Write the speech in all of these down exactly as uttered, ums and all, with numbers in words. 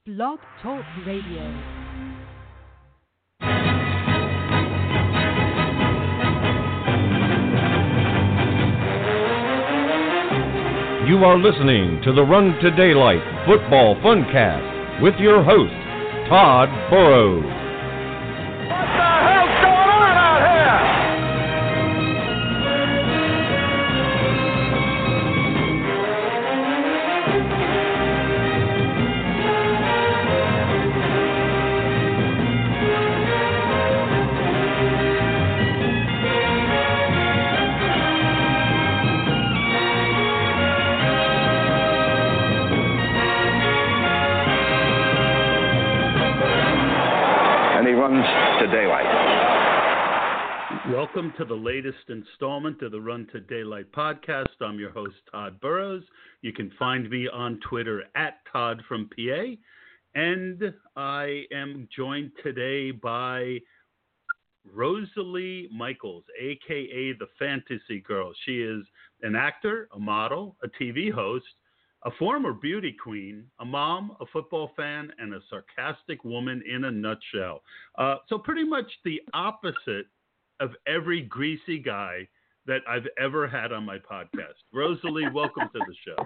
Blog Talk Radio. You are listening to the Run to Daylight Football Funcast with your host, Todd Burrows. What the hell's going on out here? And he runs to daylight. Welcome to the latest installment of the Run to Daylight podcast. I'm your host, Todd Burrows. You can find me on Twitter at Todd from P A. And I am joined today by Rosalie Michaels, a k a the Fantasy Girl. She is an actor, a model, a T V host, a former beauty queen, a mom, a football fan, and a sarcastic woman in a nutshell. Uh, so pretty much the opposite of every greasy guy that I've ever had on my podcast. Rosalie, welcome to the show.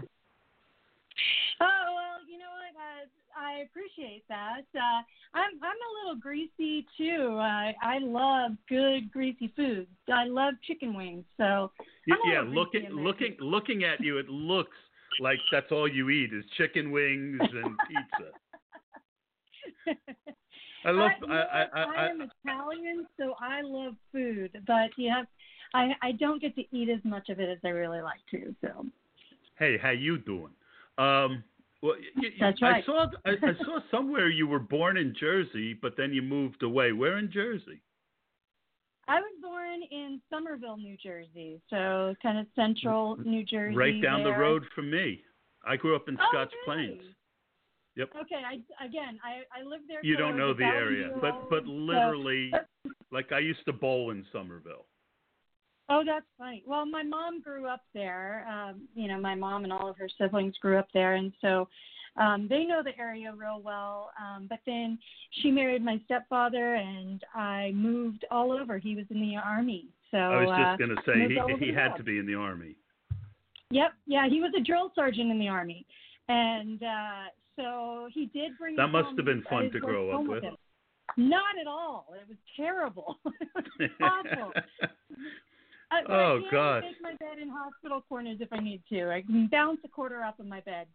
Oh, well, you know what? Uh, I appreciate that. Uh, I'm I'm a little greasy, too. I I love good, greasy foods. I love chicken wings. So I'm a Yeah, little looking greasy in there. looking looking at you, it looks like that's all you eat is chicken wings and pizza. I love. I, you know I, I, what? I, I am Italian, so I love food, but you have, I I don't get to eat as much of it as I really like to. So Hey, how you doing? Um, well, you, you, That's I right. saw I, I saw somewhere you were born in Jersey, but then you moved away. Where in Jersey? I was born in Somerville, New Jersey, so kind of central New Jersey. Right down there. the road from me. I grew up in Oh, Scotch really? Plains. Yep. Okay, I again, I I lived there. You till I don't was know a the thousand area, years but old, but so- literally, like I used to bowl in Somerville. Oh, that's funny. Well, my mom grew up there. Um, you know, my mom and all of her siblings grew up there, and so um, they know the area real well. Um, but then she married my stepfather, and I moved all over. He was in the Army, so I was uh, just going to say moved all over he he the had world. to be in the Army. Yep, yeah, he was a drill sergeant in the Army, and uh, so he did bring. That me must home. have been I fun did to go grow up home with. him. Not at all. It was terrible. It was awful. I, but Oh, I can gosh. make my bed in hospital corners if I need to. I can bounce a quarter up in my bed.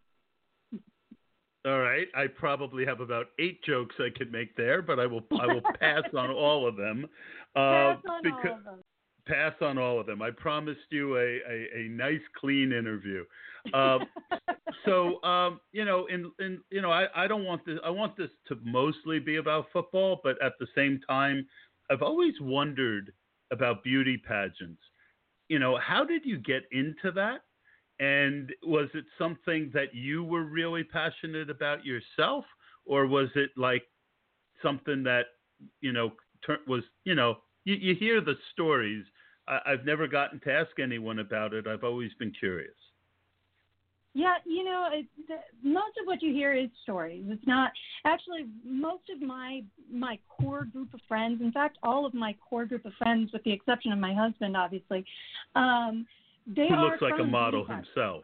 All right, I probably have about eight jokes I could make there, but I will I will pass on all of them. Uh, Pass on because, all of them. Pass on all of them. I promised you a, a, a nice, clean interview. Um, so, um, you know, in, in you know, I, I don't want this. I want this to mostly be about football, but at the same time, I've always wondered about beauty pageants. You know, how did you get into that? And was it something that you were really passionate about yourself, or was it like something that, you know, tur- was, you know, you, you hear the stories. I, I've never gotten to ask anyone about it. I've always been curious. Yeah, you know, it, the, most of what you hear is stories. It's not actually most of my my core group of friends. In fact, all of my core group of friends, with the exception of my husband, obviously, um, they Who are looks like a from model beauty himself.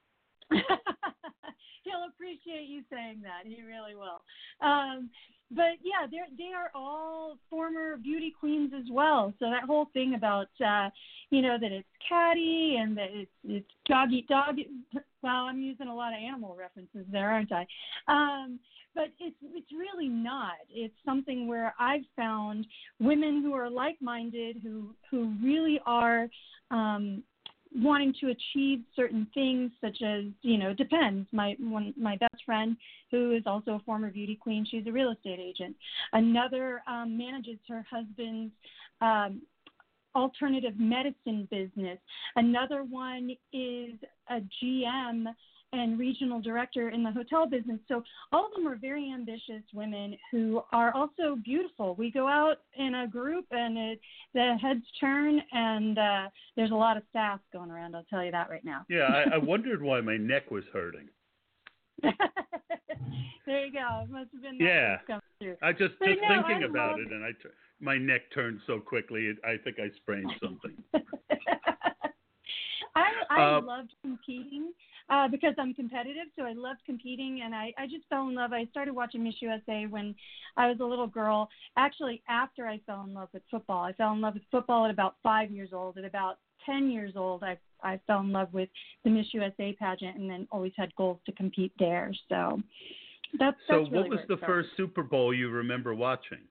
He'll appreciate you saying that. He really will. Um, but yeah, they they are all former beauty queens as well. So that whole thing about uh, you know that it's catty and that it's it's dog eat dog. Well, I'm using a lot of animal references there, aren't I? Um, but it's it's really not. It's something where I've found women who are like-minded, who who really are um, wanting to achieve certain things, such as, you know, it depends. My one, my best friend, who is also a former beauty queen, she's a real estate agent. Another um, manages her husband's um, alternative medicine business. Another one is a G M and regional director in the hotel business. So all of them are very ambitious women who are also beautiful. We go out in a group and it, the heads turn, and uh, there's a lot of sass going around. I'll tell you that right now. Yeah, I, I wondered why my neck was hurting. There, you go. It must have been that Yeah. voice come through. I just But just no, thinking I about love it, and I t- my neck turned so quickly. It, I think I sprained something. I I Uh, loved competing uh, because I'm competitive, so I loved competing, and I, I just fell in love. I started watching Miss U S A when I was a little girl. Actually, after I fell in love with football, I fell in love with football at about five years old. At about ten years old, I I fell in love with the Miss U S A pageant, and then always had goals to compete there. So that's so, that's really what was where it the started. first Super Bowl you remember watching?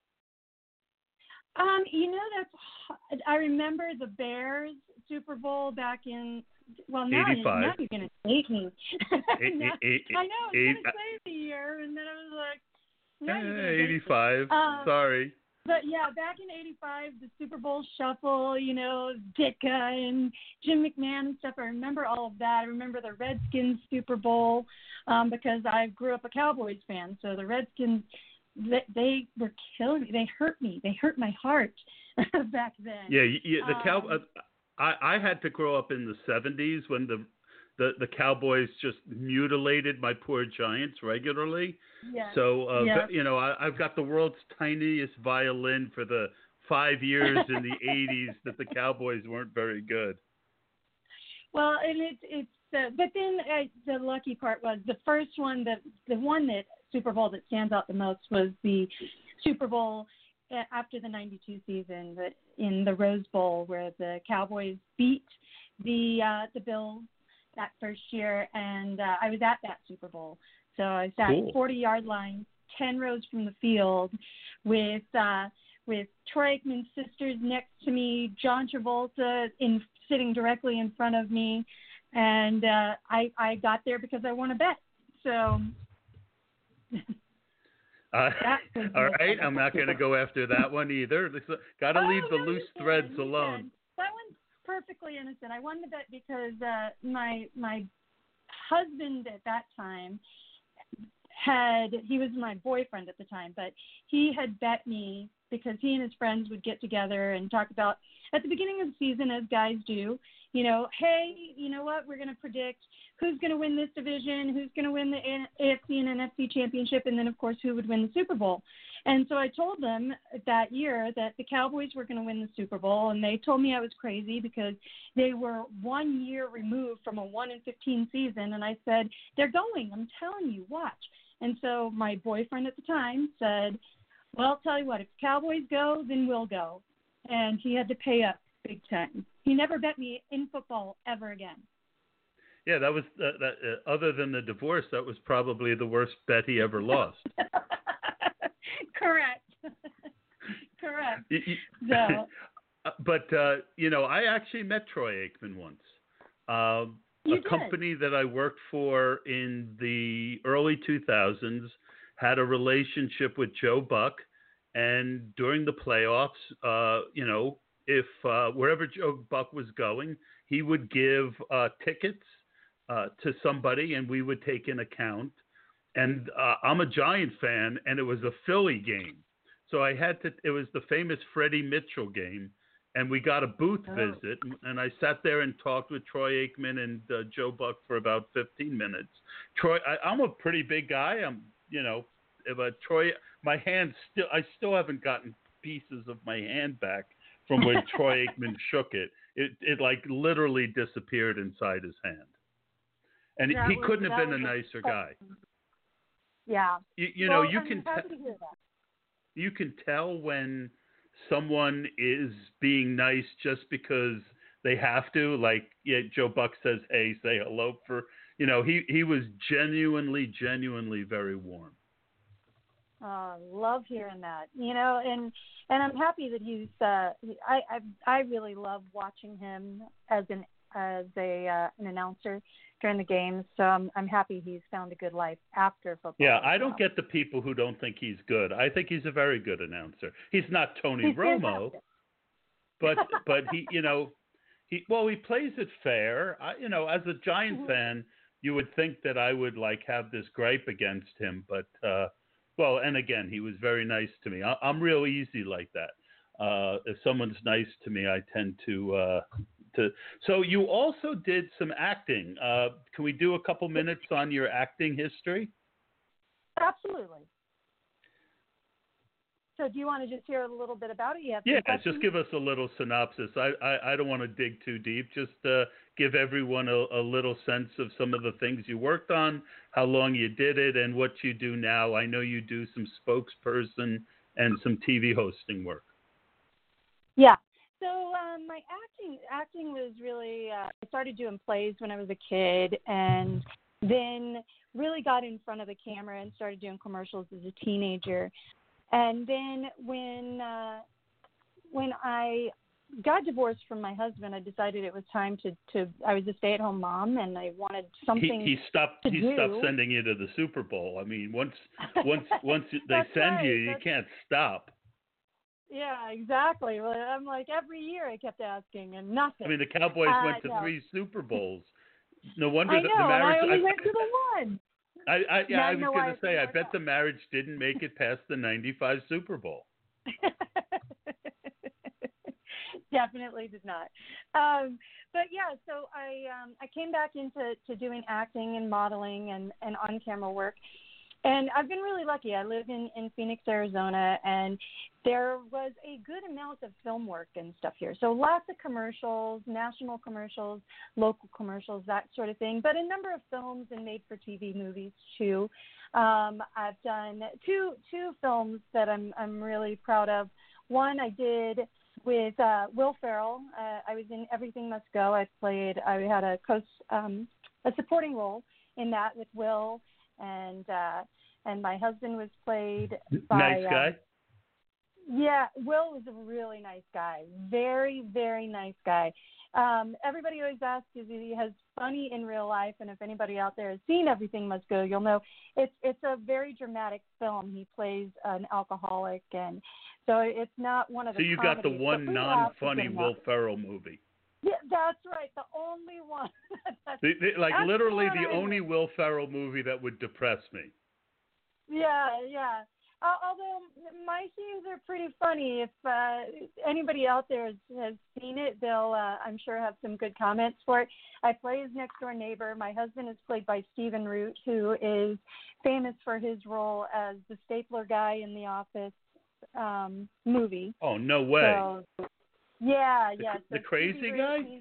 Um, you know, that's I remember the Bears Super Bowl back in well now, you- eighty-five. now you're gonna date me. Eight- Now- eight- eight- I know I was eight- gonna say the year, and then I was like, now you're gonna Eh, date me. eighty-five. Um, Sorry. But yeah, back in eighty-five, the Super Bowl shuffle, you know, Ditka and Jim McMahon and stuff. I remember all of that. I remember the Redskins Super Bowl um, because I grew up a Cowboys fan. So the Redskins, they, they were killing me. They hurt me. They hurt my heart back then. Yeah, y- yeah the cow. Um, Uh, I I had to grow up in the seventies when the the the Cowboys just mutilated my poor Giants regularly. Yeah. So uh, Yeah. you know, I, I've got the world's tiniest violin for the five years in the eighties that the Cowboys weren't very good. Well, and it's it's uh, but then uh, the lucky part was the first one that the one that Super Bowl that stands out the most was the Super Bowl uh, after the ninety-two season, but in the Rose Bowl where the Cowboys beat the uh, the Bills that first year, and uh, I was at that Super Bowl, so I sat Cool. forty-yard line, ten rows from the field, with uh, with Troy Aikman's sisters next to me, John Travolta in sitting directly in front of me, and uh, I I got there because I won a bet. So Uh, that was all the- right, I'm not going to go after that one either. Got to Oh, leave the no, loose you can, threads you alone. can. That one's perfectly innocent. I won the bet because uh, my my husband at that time had he was my boyfriend at the time, but he had bet me because he and his friends would get together and talk about at the beginning of the season, as guys do, you know, hey, you know what, we're going to predict who's going to win this division, who's going to win the A F C and N F C championship, and then, of course, who would win the Super Bowl. And so I told them that year that the Cowboys were going to win the Super Bowl, and they told me I was crazy because they were one year removed from a one and fifteen season. And I said, they're going. I'm telling you, watch. And so my boyfriend at the time said, well, I'll tell you what, if the Cowboys go, then we'll go. And he had to pay up big time. He never bet me in football ever again. Yeah, that was uh, that. Uh, other than the divorce, that was probably the worst bet he ever lost. Correct. Correct. You- you- So, Uh, but uh, you know, I actually met Troy Aikman once. Uh, You a did? company that I worked for in the early two thousands had a relationship with Joe Buck, and during the playoffs, uh, you know, if uh, wherever Joe Buck was going, he would give uh, tickets uh, to somebody, and we would take an account. And uh, I'm a Giant fan, and it was a Philly game, so I had to. It was the famous Freddie Mitchell game. And we got a booth Oh. visit, and I sat there and talked with Troy Aikman and uh, Joe Buck for about fifteen minutes. Troy, I, I'm a pretty big guy. I'm, you know, but Troy, my hand still, I still haven't gotten pieces of my hand back from when Troy Aikman shook it. It, it like literally disappeared inside his hand. And That he was- couldn't have that been a was nicer guy. yeah. You, you Well, know, you I'm can happy te- to hear that. you can tell when someone is being nice just because they have to. Like, yeah, Joe Buck says, "Hey, say hello." For you know, he he was genuinely, genuinely very warm. Uh, love hearing that. You know, and and I'm happy that he's. Uh, I I I really love watching him as an as a uh, an announcer during the games. So I'm I'm happy he's found a good life after football. Yeah, as I don't well. get the people who don't think he's good. I think he's a very good announcer. He's not Tony He's Romo, fantastic. but but he, you know, he well he plays it fair. I, you know, as a Giant Mhm. fan, you would think that I would like have this gripe against him, but uh, well, and again, he was very nice to me. I, I'm real easy like that. Uh, if someone's nice to me, I tend to. Uh, to. So you also did some acting. Uh, can we do a couple minutes on your acting history? Absolutely. So do you want to just hear a little bit about it? You have yeah, questions? just give us a little synopsis. I, I, I don't want to dig too deep. Just uh, give everyone a, a little sense of some of the things you worked on, how long you did it, and what you do now. I know you do some spokesperson and some T V hosting work. Yeah. So um, my acting acting was really, uh, I started doing plays when I was a kid, and then really got in front of the camera and started doing commercials as a teenager. And then when uh, when I got divorced from my husband, I decided it was time to, to I was a stay-at-home mom, and I wanted something He, he stopped. to He do. stopped sending you to the Super Bowl. I mean, once once once they That's send right. you, you That's, can't stop. yeah, exactly. Well, I'm like, every year I kept asking, and nothing. I mean, the Cowboys Uh, went to no. three Super Bowls. No wonder I the, know, the and I marriage. only I, went to the one. I, I, yeah, Now I you was know why going it to say, didn't I work bet out. the marriage didn't make it past the ninety-five Super Bowl. Definitely did not. Um, but yeah, so I um, I came back into to doing acting and modeling and, and on-camera work. And I've been really lucky. I live in, in Phoenix, Arizona, and there was a good amount of film work and stuff here. So lots of commercials, national commercials, local commercials, that sort of thing, but a number of films and made-for-T V movies too. Um, I've done two two films that I'm I'm really proud of. One I did with uh, Will Ferrell. Uh, I was in Everything Must Go. I played. I had a co um, a supporting role in that with Will, and uh, and my husband was played by. Nice guy. Um, yeah, Will was a really nice guy. Very, very nice guy. Um, everybody always asks if he has funny in real life, and if anybody out there has seen Everything Must Go, you'll know it's it's a very dramatic film. He plays an alcoholic, and so it's not one of the. So you got the comedies, one but we laugh a non-funny good Will amount. Ferrell movie. Yeah, that's right. The only one. that's, The, the, like that's literally the, the one I only know. Will Ferrell movie that would depress me. Yeah, yeah. Uh, although my scenes are pretty funny. If uh, anybody out there has, has seen it, they'll, uh, I'm sure, have some good comments for it. I play his next door neighbor. My husband is played by Stephen Root, who is famous for his role as the stapler guy in The Office um, movie. Oh, no way. So, yeah, the, yeah. So the crazy Stevie guy? Root,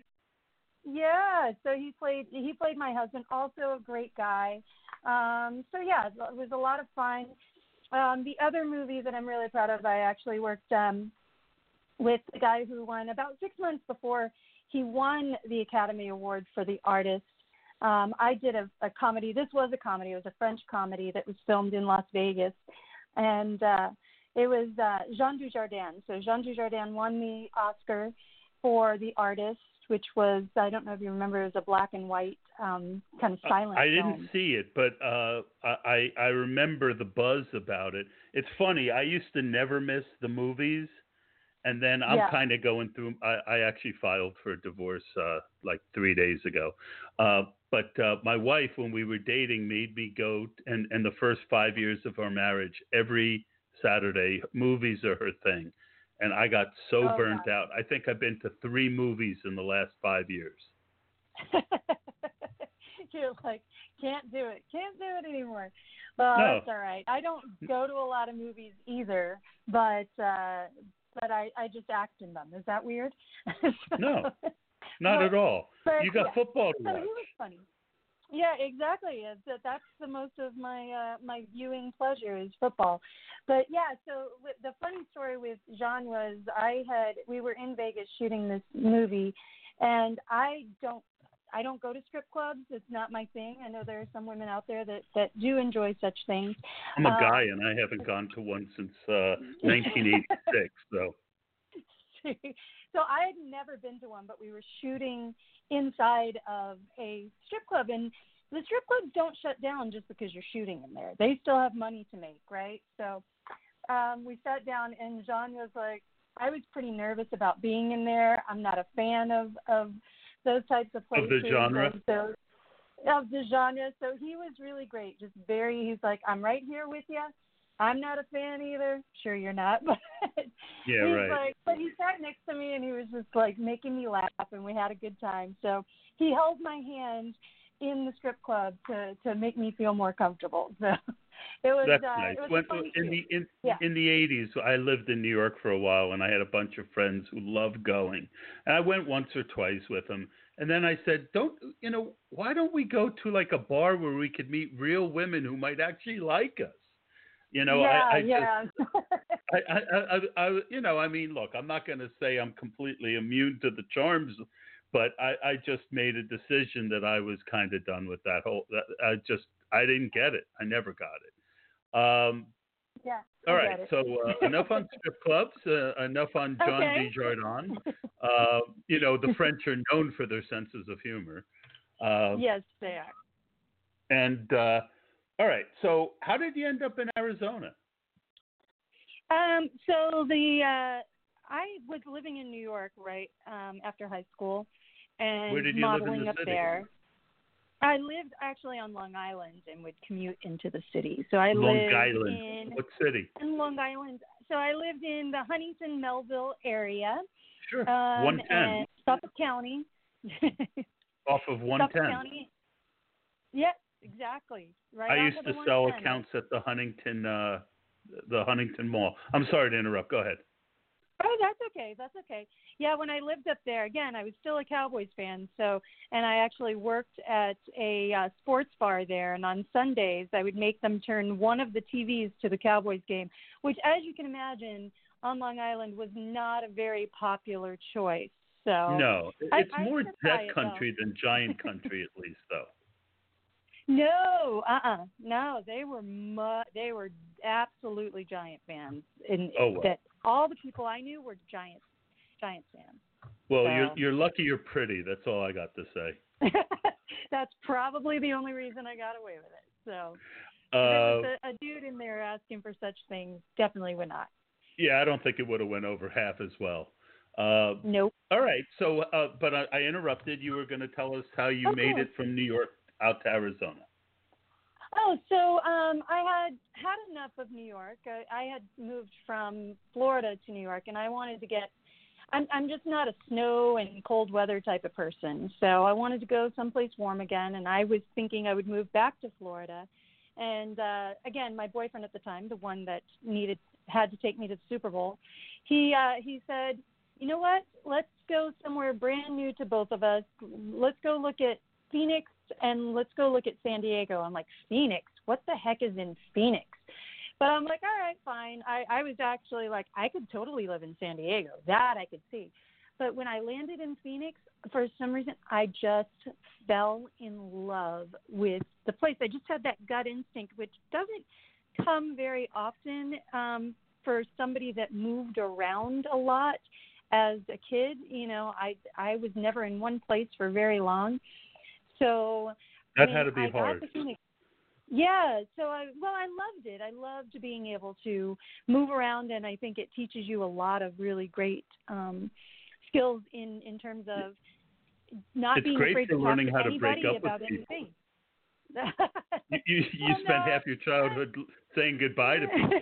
yeah, so he played he played my husband, also a great guy. Um, so yeah, it was a lot of fun. Um, the other movie that I'm really proud of, I actually worked um, with the guy who won about six months before he won the Academy Award for The Artist. Um, I did a, a comedy. This was a comedy. It was a French comedy that was filmed in Las Vegas, and uh, it was uh, Jean Dujardin. So Jean Dujardin won the Oscar for The Artist, which was, I don't know if you remember, it was a black and white um, kind of silent I film. didn't see it, but uh, I I remember the buzz about it. It's funny. I used to never miss the movies, and then I'm Yeah. kind of going through. I, I actually filed for a divorce uh, like three days ago. Uh, but uh, my wife, when we were dating, made me go, and and the first five years of our marriage, every Saturday, movies are her thing. And I got so Oh, burnt God. out. I think I've been to three movies in the last five years. You're like, can't do it, can't do it anymore. Well, No. that's all right. I don't go to a lot of movies either, but uh, but I, I just act in them. Is that weird? So- No, Not but, at all. but, You got yeah. football to So watch. he was funny. Yeah, exactly. It's, that that's the most of my uh, my viewing pleasure is football. But yeah, so w- the funny story with Jean was I had we were in Vegas shooting this movie, and I don't I don't go to strip clubs. It's not my thing. I know there are some women out there that, that do enjoy such things. I'm a Um, guy, and I haven't gone to one since uh, nineteen eighty-six. So so I had never been to one, but we were shooting inside of a strip club, and the strip clubs don't shut down just because you're shooting in there. They still have money to make, right? So um, we sat down, and Jean was like, I was pretty nervous about being in there. I'm not a fan of, of those types of places. Of the genre? And so, of the genre. So he was really great, just very, he's like, I'm right here with you. I'm not a fan either. Sure you're not. But yeah, he's right. like, but he sat next to me, and he was just like making me laugh, and we had a good time. So he held my hand in the strip club to, to make me feel more comfortable. So It was, That's uh, nice. it was When, a fun in shoot. the in, Yeah. in the eighties, I lived in New York for a while, and I had a bunch of friends who loved going. And I went once or twice with them, and then I said, "Don't you know? Why don't we go to like a bar where we could meet real women who might actually like us?" You know, yeah, I, I yeah. just, I, I, I, I, you know, I mean, look, I'm not going to say I'm completely immune to the charms, but I, I just made a decision that I was kind of done with that whole. That, I just, I didn't get it. I never got it. Um, yeah. all I right, get it. so uh, enough on strip clubs, uh, enough on John Okay. Dujardin. Uh, you know, the French are known for their senses of humor. Uh, Yes, they are. and uh, all right, so how did you end up in Arizona? Um, so the uh, I was living in New York right um, after high school, and Where did you live in modeling the up city? there. I lived actually on Long Island and would commute into the city. So I Long lived Island. in What city? in Long Island. So I lived in the Huntington Melville area, Sure. um, one ten. and Suffolk County. Off of one Suffolk ten. County. Yes, exactly. Right. I off used of to the sell one ten. accounts at the Huntington, uh, the Huntington Mall. I'm sorry to interrupt. Go ahead. Oh, that's okay. That's okay. Yeah, when I lived up there, again, I was still a Cowboys fan. So, and I actually worked at a uh, sports bar there. And on Sundays, I would make them turn one of the T Vs to the Cowboys game, which, as you can imagine, on Long Island was not a very popular choice. So No, I- it's I more stood by Jet it, country than Giant country, at least, though. No, uh-uh. No, they were mu- they were absolutely Giant fans. And Oh, wow. that all the people I knew were Giant Giant fans. Well, So. you're you're lucky you're pretty. That's all I got to say. That's probably the only reason I got away with it. So if Uh, there was a, a dude in there asking for such things, definitely would not. yeah, I don't think it would have went over half as well. Uh, Nope. all right, so uh, but I, I interrupted. You were going to tell us how you Oh, made cool. it from New York out to Arizona. Oh, so um, I had had enough of New York. I, I had moved from Florida to New York, and I wanted to get. I'm I'm just not a snow and cold weather type of person, so I wanted to go someplace warm again. And I was thinking I would move back to Florida. And uh, again, my boyfriend at the time, the one that needed had to take me to the Super Bowl, he uh, he said, you know what? Let's go somewhere brand new to both of us. Let's go look at Phoenix and let's go look at San Diego. I'm like, Phoenix? What the heck is in Phoenix? But I'm like, all right, fine. I, I was actually like, I could totally live in San Diego. That I could see. But when I landed in Phoenix, for some reason, I just fell in love with the place. I just had that gut instinct, which doesn't come very often um, for somebody that moved around a lot as a kid. You know, I I was never in one place for very long. So That when had to be I got hard. to Phoenix, yeah, so I well, I loved it. I loved being able to move around, and I think it teaches you a lot of really great um, skills in, in terms of not It's being great afraid for to talk learning to how to anybody break up with about people. anything. You you, you Well, spent no. half your childhood saying goodbye to people.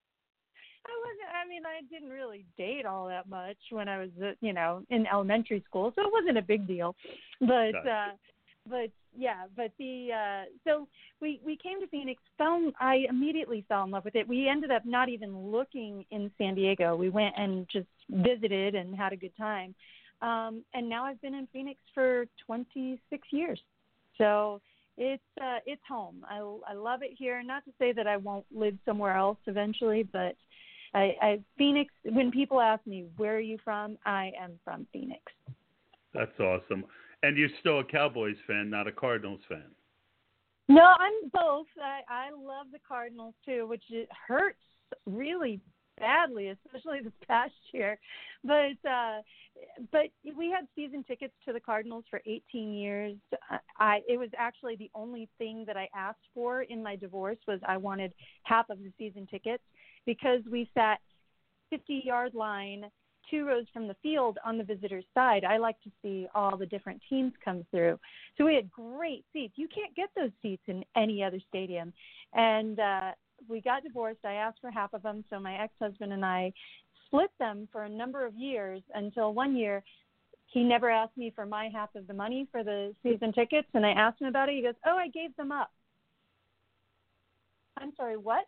I wasn't. I mean, I didn't really date all that much when I was, uh, you know, in elementary school, so it wasn't a big deal. But, Gotcha. uh, but yeah, but the uh, so we we came to Phoenix. Fell, I immediately fell in love with it. We ended up not even looking in San Diego. We went and just visited and had a good time. Um, and now I've been in Phoenix for twenty-six years. So it's uh, it's home. I I love it here. Not to say that I won't live somewhere else eventually, but I, I Phoenix. When people ask me where are you from, I am from Phoenix. That's awesome. And you're still a Cowboys fan, not a Cardinals fan. No, I'm both. I, I love the Cardinals too, which it hurts really badly, especially this past year. But uh, but we had season tickets to the Cardinals for eighteen years. I it was actually the only thing that I asked for in my divorce was I wanted half of the season tickets because we sat fifty-yard line, two rows from the field on the visitor's side. I like to see all the different teams come through. So we had great seats. You can't get those seats in any other stadium. And uh, we got divorced. I asked for half of them, so my ex-husband and I split them for a number of years until one year he never asked me for my half of the money for the season tickets, and I asked him about it. He goes, oh, I gave them up. I'm sorry, what?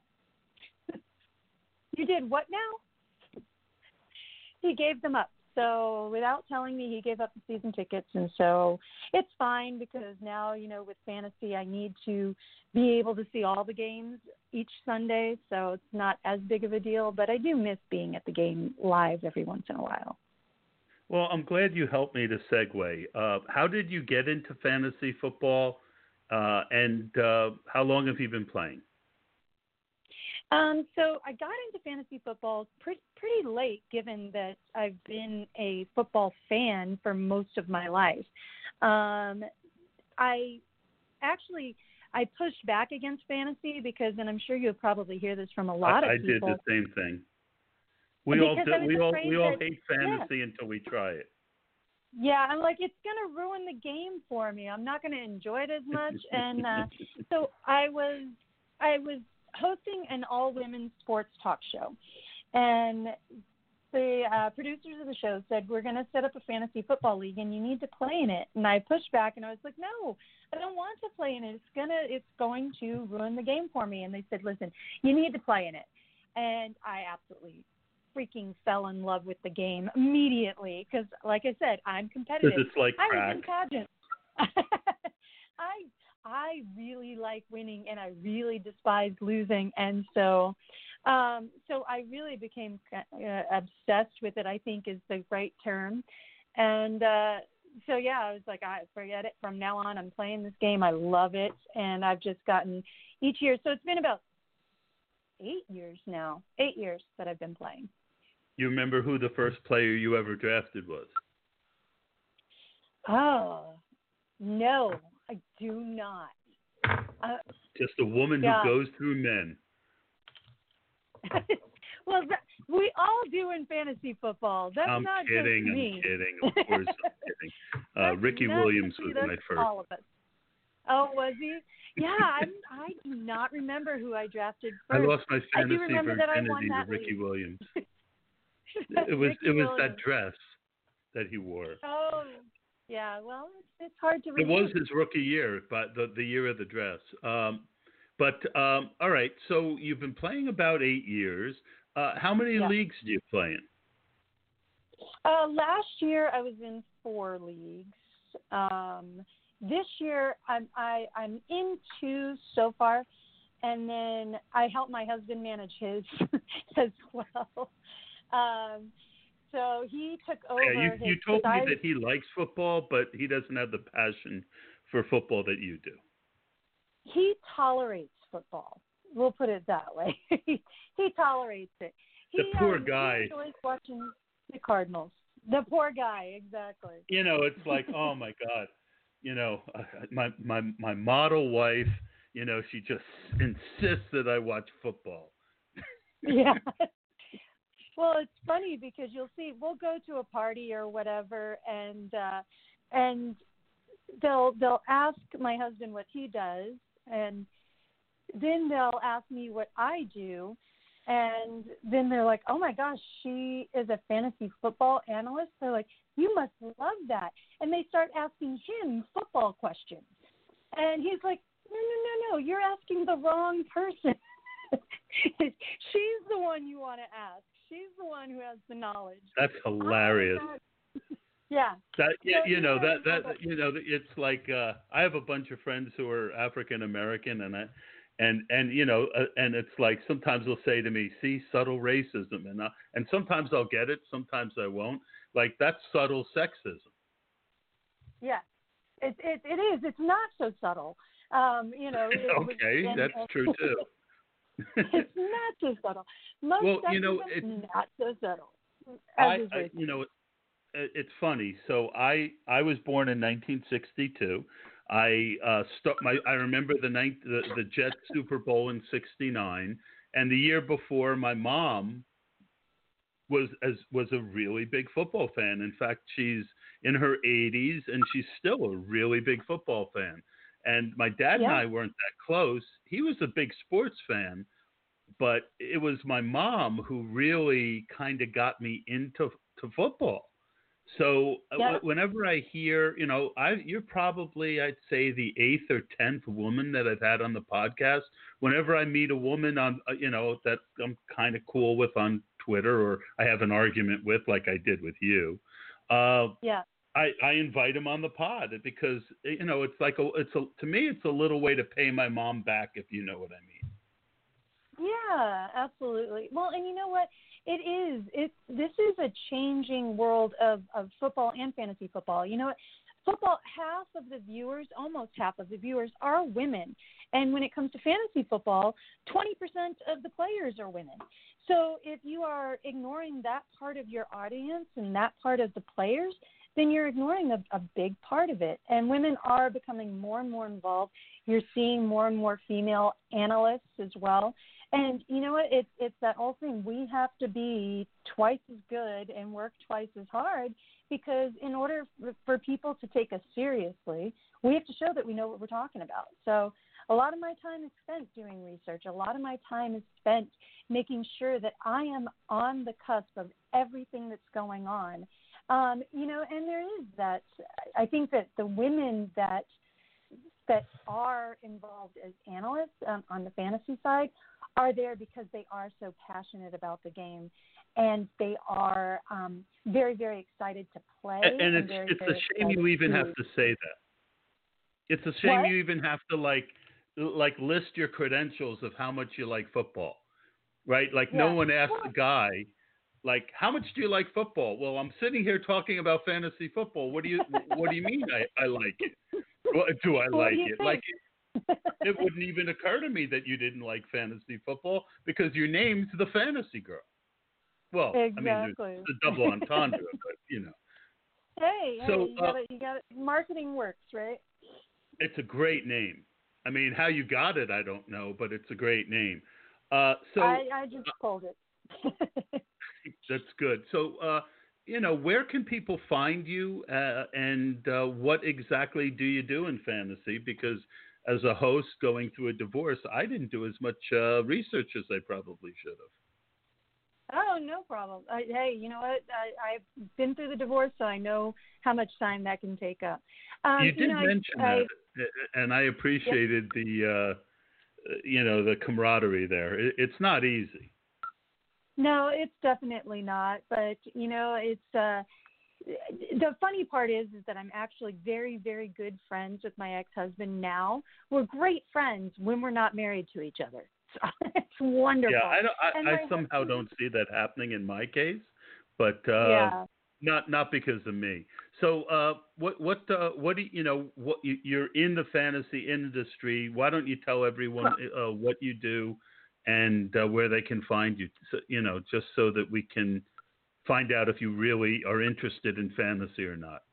You did what now? He gave them up. So without telling me, he gave up the season tickets. And so it's fine because now, you know, with fantasy, I need to be able to see all the games each Sunday. So it's not as big of a deal, but I do miss being at the game live every once in a while. Well, I'm glad you helped me to segue. Uh, how did you get into fantasy football, uh, and uh, how long have you been playing? Um, so I got into fantasy football pretty, pretty late, given that I've been a football fan for most of my life. Um, I actually I pushed back against fantasy because, and I'm sure you'll probably hear this from a lot I, of people. I did the same thing. We all Because do, I was we all afraid we all that- hate fantasy until we try it. Yeah, I'm like, it's going to ruin the game for me. I'm not going to enjoy it as much. And uh, so I was, I was hosting an all-women sports talk show. And the uh, producers of the show said, we're going to set up a fantasy football league and you need to play in it. And I pushed back and I was like, no, I don't want to play in it. It's going to, it's going to ruin the game for me. And they said, listen, you need to play in it. And I absolutely freaking fell in love with the game immediately because, like I said, I'm competitive. Because it's like I crack. was in pageants. I I really like winning and I really despise losing, and so um, so I really became uh, obsessed with it. I think is the right term, and uh, so yeah, I was like, I forget it. From now on, I'm playing this game. I love it, and I've just gotten each year. So it's been about eight years now. Eight years that I've been playing. You remember who the first player you ever drafted was? Oh, no, I do not. Uh, Just a woman yeah. who goes through men. Well, that, we all do in fantasy football. That's I'm not kidding. just me. I'm kidding. Of course, I'm kidding. Uh, That's Ricky not Williams just me, was that's my first. all of us. Oh, was he? Yeah, I, I do not remember who I drafted I first. lost my I do fantasy remember that I won virginity to that Ricky league. Williams. It was Ricky it was Williams. that dress that he wore. Oh, yeah. Well, it's, it's hard to It was resist. his rookie year, but the the year of the dress. Um, but um, all right, so you've been playing about eight years. Uh, how many Yeah. leagues do you play in? Uh, last year I was in four leagues. Um, this year I'm I, I'm in two so far, and then I help my husband manage his as well. Um, so he took over. Yeah, you, his, you told me I, that he likes football, but he doesn't have the passion for football that you do. He tolerates football. We'll put it that way. he, he tolerates it. He, The poor um, guy. He enjoys watching the Cardinals. The poor guy, exactly. You know, it's like, oh my God, you know, uh, my my my model wife, you know, she just insists that I watch football. Yeah. Well, it's funny because you'll see we'll go to a party or whatever, and uh, and they'll they'll ask my husband what he does, and then they'll ask me what I do, and then they're like, "Oh my gosh, she is a fantasy football analyst." They're like, "You must love that," and they start asking him football questions, and he's like, "No, no, no, no, you're asking the wrong person." She's the one you want to ask. She's the one who has the knowledge. That's hilarious. Yeah. That yeah, So, you know you that know, that you know it's like uh, I have a bunch of friends who are African American, and I, and and you know, uh, and it's like sometimes they'll say to me, "See, subtle racism," and uh, and sometimes I'll get it, sometimes I won't. Like that's subtle sexism. Yeah. It it it is. It's not so subtle. Um, you know. It, Okay, and, that's and, true too. It's not so subtle. Most Well, you know, sexism, it's- not so subtle. I, As is I racism. you know, it, it's funny. So I I was born in nineteen sixty-two. I uh, st- my I remember the ninth the, the Jets Super Bowl in sixty-nine, and the year before, my mom was as was a really big football fan. In fact, she's in her eighties and she's still a really big football fan. And my dad Yeah. and I weren't that close. He was a big sports fan, but it was my mom who really kind of got me into to football. So uh, Yeah. w- whenever I hear, you know, I you're probably I'd say the eighth or tenth woman that I've had on the podcast. Whenever I meet a woman on, uh, you know, that I'm kind of cool with on Twitter or I have an argument with, like I did with you, uh, Yeah. I, I invite them on the pod because you know it's like a it's a to me it's a little way to pay my mom back, if you know what I mean. Yeah, absolutely. Well, and you know what? It is. It this is a changing world of, of football and fantasy football. You know what? Football, half of the viewers, almost half of the viewers, are women. And when it comes to fantasy football, twenty percent of the players are women. So if you are ignoring that part of your audience and that part of the players, then you're ignoring a, a big part of it. And women are becoming more and more involved. You're seeing more and more female analysts as well. And you know what? It's it's that whole thing. We have to be twice as good and work twice as hard because in order for, for people to take us seriously, we have to show that we know what we're talking about. So a lot of my time is spent doing research. A lot of my time is spent making sure that I am on the cusp of everything that's going on. Um, you know, and there is that. I think that the women that that are involved as analysts um, on the fantasy side are there because they are so passionate about the game, and they are um, very, very excited to play. And, and it's very, it's very a shame you even to... have to say that. It's a shame What? you even have to like like list your credentials of how much you like football, right? Like Yeah. no one asks Well, a guy, like, how much do you like football? Well, I'm sitting here talking about fantasy football. What do you what do you mean I, I like it? Well, do I What like do you it? think? Like it, it wouldn't even occur to me that you didn't like fantasy football because your name's the fantasy girl. Well, Exactly. I mean, there's a double entendre, but you know. Hey, So, hey, you uh, got you got marketing works, right? It's a great name. I mean, how you got it, I don't know, but it's a great name. Uh, so I, I just pulled it. that's good. So, uh, you know, where can people find you, uh, and uh, what exactly do you do in fantasy? Because as a host going through a divorce, I didn't do as much uh, research as I probably should have. Oh, no problem. I, hey, you know what? I, I've been through the divorce, so I know how much time that can take up. Um, you did you know, mention I, that, and I appreciated yep. the, uh, you know, the camaraderie there. It, it's not easy. No, it's definitely not. But, you know, it's uh, the funny part is, is that I'm actually very, very good friends with my ex-husband now. We're great friends when we're not married to each other. So it's wonderful. Yeah, I, don't, I, I somehow husband, don't see that happening in my case, but uh, yeah. not not because of me. So, uh, what what uh, what do you, you know? What you, you're in the fantasy industry? Why don't you tell everyone uh, what you do and uh, where they can find you? So, you know, just so that we can find out if you really are interested in fantasy or not.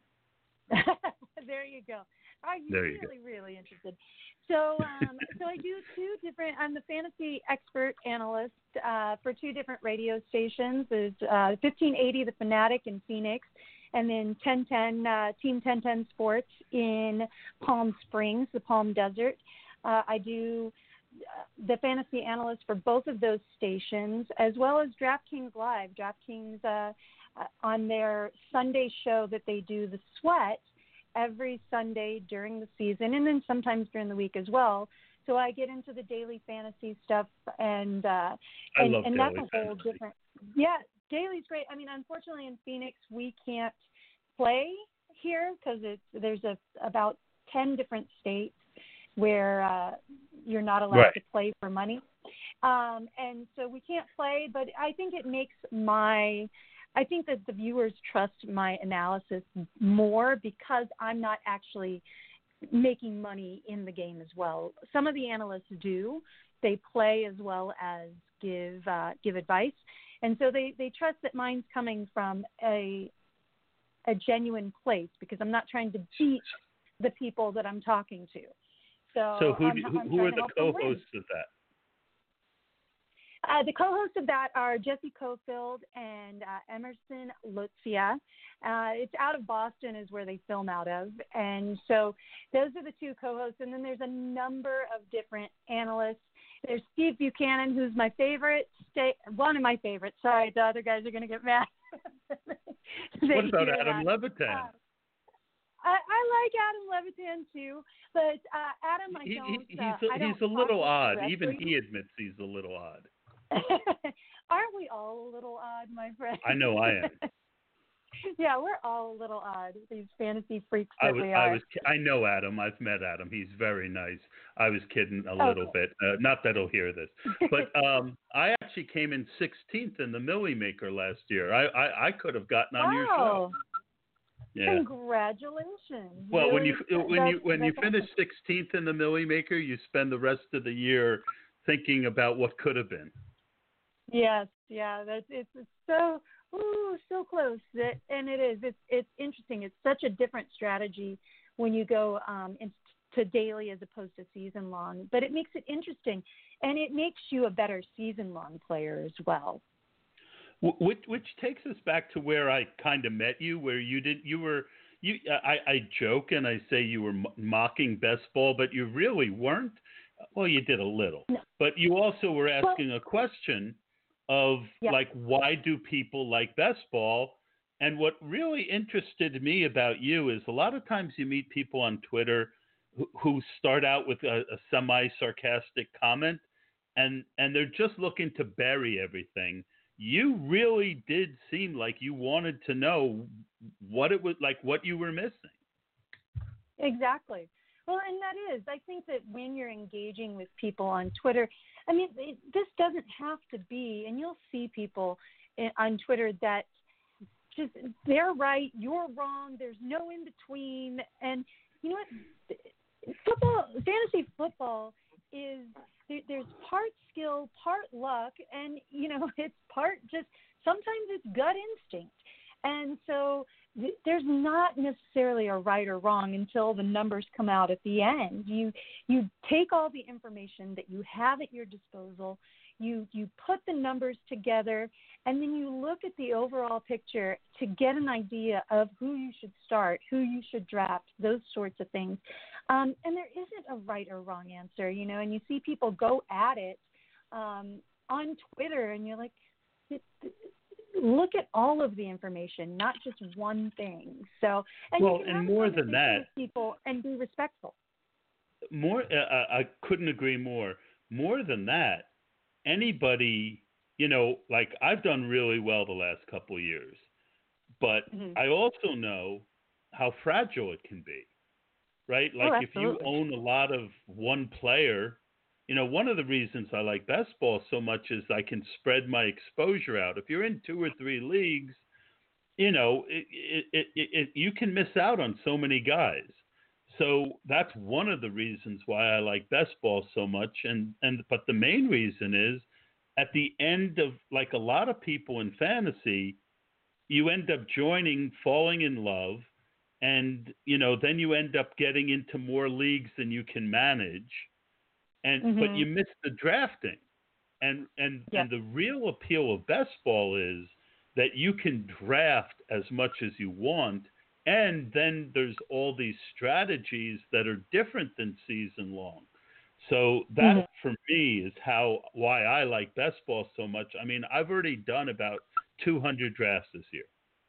There you go. Are you there you really, go. really interested? So, um, so I do two different. I'm the fantasy expert analyst uh, for two different radio stations. There's uh, fifteen eighty The Fanatic in Phoenix, and then ten ten uh, Team ten ten Sports in Palm Springs, the Palm Desert. Uh, I do the fantasy analyst for both of those stations, as well as DraftKings Live. DraftKings uh, on their Sunday show that they do, The Sweat, every Sunday during the season, and then sometimes during the week as well. So I get into the daily fantasy stuff, and uh, I and, love and daily that's a whole fantasy. different. Yeah, daily's great. I mean, unfortunately, in Phoenix, we can't play here because it's there's a about ten different states where uh, you're not allowed right. to play for money, um, and so we can't play. But I think it makes my I think that the viewers trust my analysis more because I'm not actually making money in the game as well. Some of the analysts do. They play as well as give uh, give advice. And so they, they trust that mine's coming from a a genuine place because I'm not trying to beat the people that I'm talking to. So, so who, I'm, do, I'm who are to the help them win. co-hosts of that? Uh, the co-hosts of that are Jesse Cofield and uh, Emerson Lutzia. Uh, it's out of Boston is where they film out of. And so those are the two co-hosts. And then there's a number of different analysts. There's Steve Buchanan, who's my favorite, sta- one of my favorites. Sorry, the other guys are going to get mad. What about hear Adam that. Levitan? Uh, I, I like Adam Levitan too, but uh, Adam, I He, don't. he, uh, he's I a, don't he's a little talk odd. directly. Even he admits he's a little odd. Aren't we all a little odd, my friend? I know I am. Yeah, we're all a little odd. These fantasy freaks that I was, we I are. was, I know Adam. I've met Adam. He's very nice. I was kidding a Oh, little cool. bit. Uh, not that he'll hear this, but um, I actually came in sixteenth in the Millie Maker last year. I, I, I could have gotten on your show. Wow. Yeah. Congratulations. Well, when Really, you when you that's- when you that's finish awesome. sixteenth in the Millie Maker, you spend the rest of the year thinking about what could have been. Yes, yeah, that's it's, it's so ooh so close. That and it is. It's it's interesting. It's such a different strategy when you go um, into daily as opposed to season long. But it makes it interesting, and it makes you a better season long player as well. Which which takes us back to where I kind of met you, where you did you were you I, I joke and I say you were mocking best ball, but you really weren't. Well, you did a little, No. but you also were asking Well, a question of yeah. like, why do people like best ball? And what really interested me about you is a lot of times you meet people on Twitter who, who start out with a, a semi-sarcastic comment, and and they're just looking to bury everything. You really did seem like you wanted to know what it was like, what you were missing. Exactly. Well, and that is, I think that when you're engaging with people on Twitter, I mean, it, this doesn't have to be, and you'll see people in, on Twitter that just, they're right, you're wrong, there's no in between. And you know what? Football, fantasy football is, there, there's part skill, part luck, and, you know, it's part just, sometimes it's gut instinct. And so th- there's not necessarily a right or wrong until the numbers come out at the end. You you take all the information that you have at your disposal, you you put the numbers together, and then you look at the overall picture to get an idea of who you should start, who you should draft, those sorts of things. Um, and there isn't a right or wrong answer, you know, and you see people go at it um, on Twitter, and you're like, it, it, look at all of the information, not just one thing. So, and well, you can and have a more than conversation that, with people and be respectful. More, uh, I couldn't agree more. More than that, anybody, you know, like I've done really well the last couple of years, but Mm-hmm. I also know how fragile it can be, right? Like Oh, if you absolutely. own a lot of one player, you know, one of the reasons I like best ball so much is I can spread my exposure out. If you're in two or three leagues, you know, it, it, it, it, you can miss out on so many guys. So that's one of the reasons why I like best ball so much. And, and but the main reason is at the end of, like a lot of people in fantasy, you end up joining, falling in love, and, you know, then you end up getting into more leagues than you can manage. And Mm-hmm. but you miss the drafting, and and Yeah. and the real appeal of best ball is that you can draft as much as you want, and then there's all these strategies that are different than season long. So that Mm-hmm. for me is how why I like best ball so much. I mean, I've already done about two hundred drafts this year.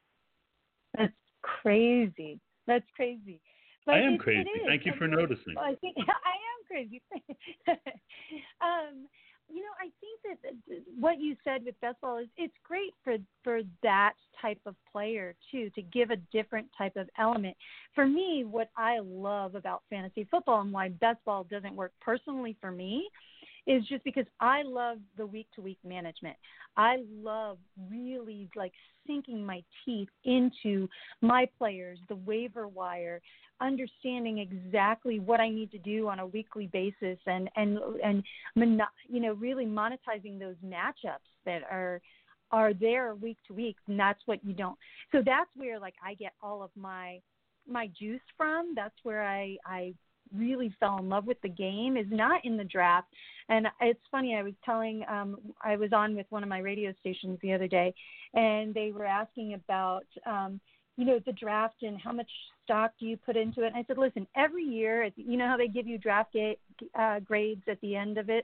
That's crazy. That's crazy. But I am it, crazy. It is. Thank you And for like, noticing. I think I am crazy. um, you know, I think that what you said with best ball is it's great for for that type of player too, to give a different type of element. For me, what I love about fantasy football and why best ball doesn't work personally for me is just because I love the week-to-week management. I love really like sinking my teeth into my players, the waiver wire, understanding exactly what I need to do on a weekly basis, and and and you know really monetizing those matchups that are are there week to week, and that's what you don't. So that's where like I get all of my my juice from. That's where I I really fell in love with the game, is not in the draft. And it's funny, I was telling, um, I was on with one of my radio stations the other day, and they were asking about, um, you know, the draft and how much stock do you put into it. And I said, listen, every year, you know how they give you draft ga- uh, grades at the end of it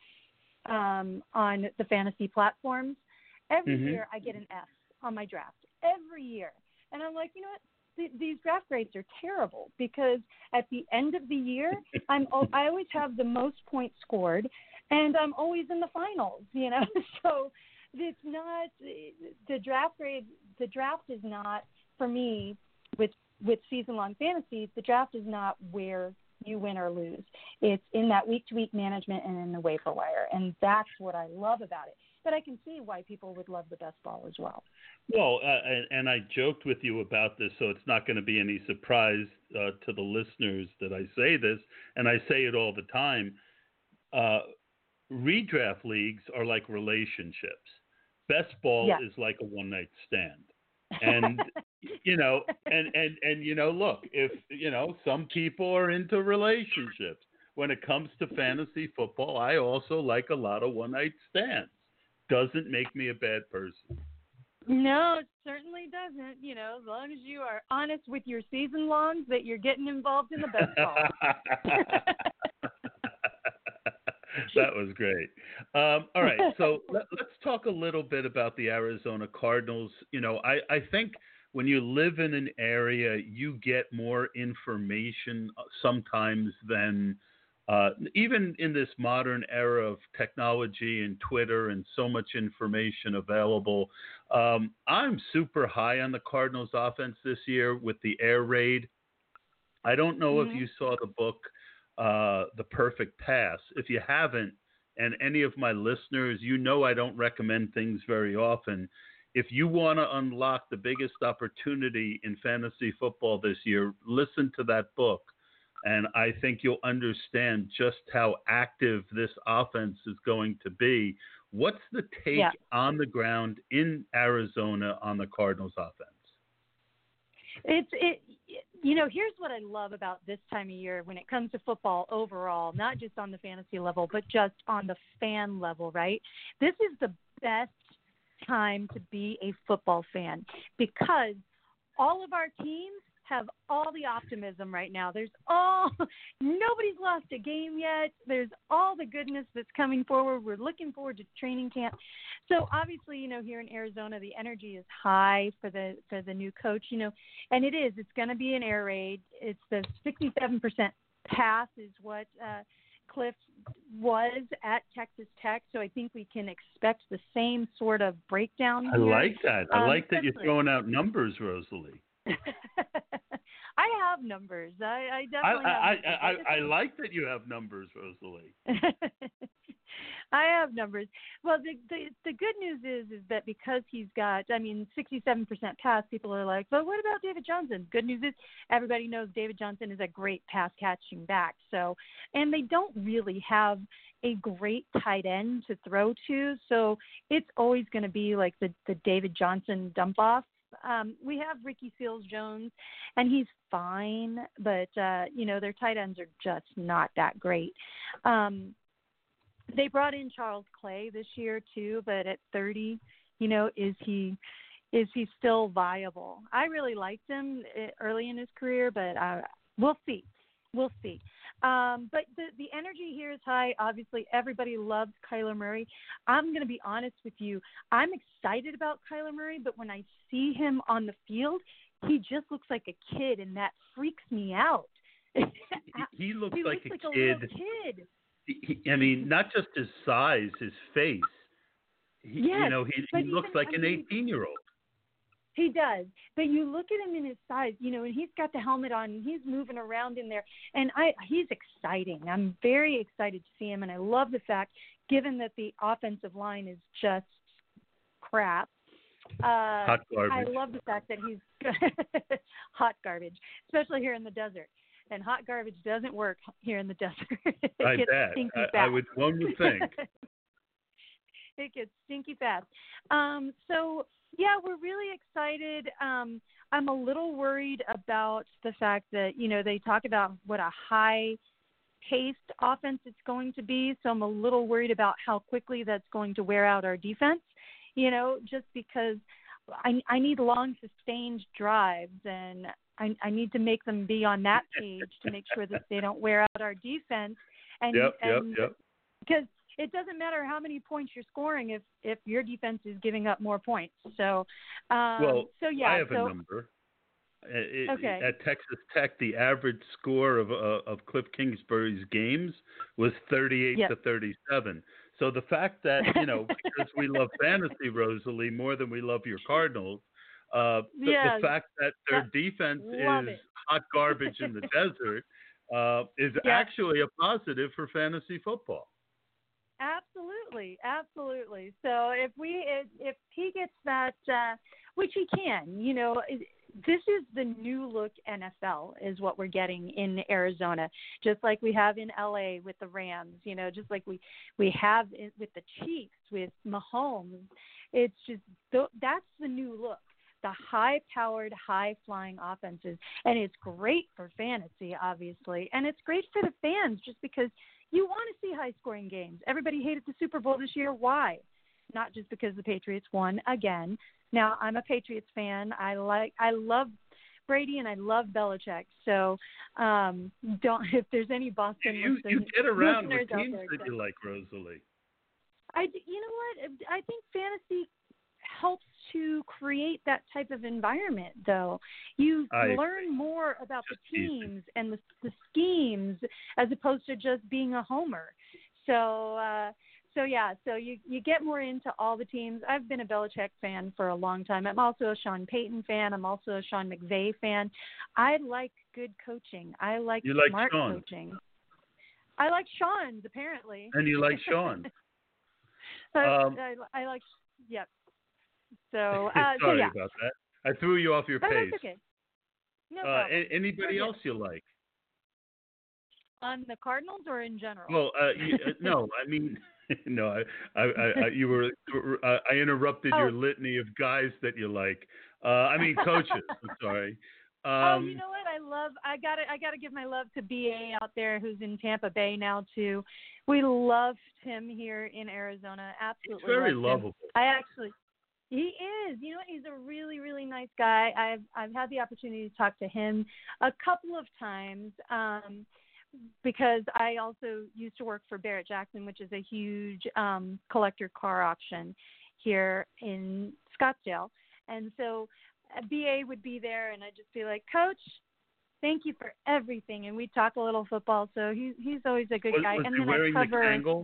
um, on the fantasy platforms? Every Mm-hmm. year I get an F on my draft. Every year. And I'm like, you know what? Th- these draft grades are terrible because at the end of the year, I'm o- I always have the most points scored, and I'm always in the finals. You know, so it's not the draft grade. The draft is not for me with with season long fantasy. The draft is not where you win or lose. It's in that week to week management and in the waiver wire, and that's what I love about it. But I can see why people would love the best ball as well. Well, uh, and, and I joked with you about this, so it's not going to be any surprise uh, to the listeners that I say this, and I say it all the time. Uh, redraft leagues are like relationships. Best ball yeah. is like a one night stand. And, you know, and, and, and, you know, look, if, you know, some people are into relationships. When it comes to fantasy football, I also like a lot of one night stands. Doesn't make me a bad person. No, it certainly doesn't. You know, as long as you are honest with your season longs that you're getting involved in the best ball. That was great. Um, all right, so let, let's talk a little bit about the Arizona Cardinals. You know, I, I think when you live in an area, you get more information sometimes than Uh, even in this modern era of technology and Twitter and so much information available. Um, I'm super high on the Cardinals offense this year with the air raid. I don't know mm-hmm. if you saw the book, uh, The Perfect Pass. If you haven't, and any of my listeners, you know I don't recommend things very often. If you want to unlock the biggest opportunity in fantasy football this year, listen to that book. And I think you'll understand just how active this offense is going to be. What's the take yeah. on the ground in Arizona on the Cardinals offense? It's it. You know, here's what I love about this time of year when it comes to football overall, not just on the fantasy level, but just on the fan level, right? This is the best time to be a football fan because all of our teams have all the optimism right now. There's all, nobody's lost a game yet. There's all the goodness that's coming forward. We're looking forward to training camp. So obviously, you know, here in Arizona, the energy is high for the, for the new coach, you know, and it is, it's going to be an air raid. It's the sixty-seven percent pass is what uh, Cliff was at Texas Tech. So I think we can expect the same sort of breakdown I here. like that. I um, like that you're throwing out numbers, Rosalie. I have numbers. I, I definitely I, have I, numbers. I, I, I like that you have numbers, Rosalie. I have numbers. Well, the, the the good news is is that because he's got, I mean, sixty-seven percent pass, people are like, but what about David Johnson? Good news is everybody knows David Johnson is a great pass catching back. So, and they don't really have a great tight end to throw to. So it's always going to be like the, the David Johnson dump off. Um, we have Ricky Seals-Jones, and he's fine, but, uh, you know, their tight ends are just not that great. Um, they brought in Charles Clay this year, too, but at thirty, you know, is he is he still viable? I really liked him early in his career, but uh, we'll see. We'll see. Um, but the, the energy here is high. Obviously, everybody loves Kyler Murray. I'm going to be honest with you. I'm excited about Kyler Murray, but when I see him on the field, he just looks like a kid, and that freaks me out. He, he looks he like, looks a, like kid. a little kid. He, I mean, not just his size, his face. He, yes, you know, he, he looks even, like I an mean, eighteen-year-old. He does, but you look at him in his size, you know, and he's got the helmet on, and he's moving around in there, and I he's exciting. I'm very excited to see him, and I love the fact, given that the offensive line is just crap. Uh, hot garbage. I love the fact that he's hot garbage, especially here in the desert. And hot garbage doesn't work here in the desert. it I gets bet. stinky I, fast. I would one would think. It gets stinky fast. Um, so. Yeah, we're really excited. Um, I'm a little worried about the fact that, you know, they talk about what a high-paced offense it's going to be, so I'm a little worried about how quickly that's going to wear out our defense, you know, just because I, I need long, sustained drives, and I, I need to make them be on that page to make sure that they don't wear out our defense. And, yep, and yep, yep. Because it doesn't matter how many points you're scoring if, if your defense is giving up more points. So, um, well, so yeah. I have so, a number. It, Okay. At Texas Tech, the average score of uh, of Cliff Kingsbury's games was thirty-eight Yep. to thirty-seven. So the fact that, you know, because we love fantasy, Rosalie, more than we love your Cardinals, uh, the, Yes. the fact that their That- defense love is it. hot garbage in the desert uh, is Yep. actually a positive for fantasy football. Absolutely, absolutely. So if we if, if he gets that, uh, which he can, you know, it- this is the new look N F L is what we're getting in Arizona, just like we have in L A with the Rams, you know, just like we we have it with the Chiefs with Mahomes. It's just th- that's the new look. The high-powered, high-flying offenses, and it's great for fantasy, obviously, and it's great for the fans just because you want to see high-scoring games. Everybody hated the Super Bowl this year. Why? Not just because the Patriots won again. Now, I'm a Patriots fan. I like, I love Brady and I love Belichick. So, um, don't if there's any Boston You, listen, you get around listeners with out teams there, that you like, Rosalie. I, you know what? I think fantasy helps to create that type of environment, though. You I learn agree. more about Just the easy. teams and the, the schemes as opposed to just being a homer. So, uh, so yeah, so you, you get more into all the teams. I've been a Belichick fan for a long time. I'm also a Sean Payton fan. I'm also a Sean McVay fan. I like good coaching. I like You like smart Sean. coaching. I like Sean's, apparently. And you like Sean. I, Um, I, I like, yep. So, uh, so Sorry yeah. about that. I threw you off your Oh, pace. that's okay. No Uh, problem. a- anybody You're else good. you like? On the Cardinals or in general? Well, uh, you, uh, no, I mean, no, I, I, I, I you were, uh, I interrupted Oh. your litany of guys that you like. Uh, I mean, coaches. I'm sorry. Um, oh, you know what? I love. I got to. I got to give my love to B A out there, who's in Tampa Bay now too. We loved him here in Arizona. Absolutely, He's very loved him. lovable. I actually. He is. You know what? He's a really, really nice guy. I've I've had the opportunity to talk to him a couple of times. Um, because I also used to work for Barrett Jackson, which is a huge um, collector car auction here in Scottsdale. And so uh, B A would be there, and I'd just be like, Coach, thank you for everything. And we'd talk a little football. So he, he's always a good Was, guy. was and he then wearing I the cover Kangol?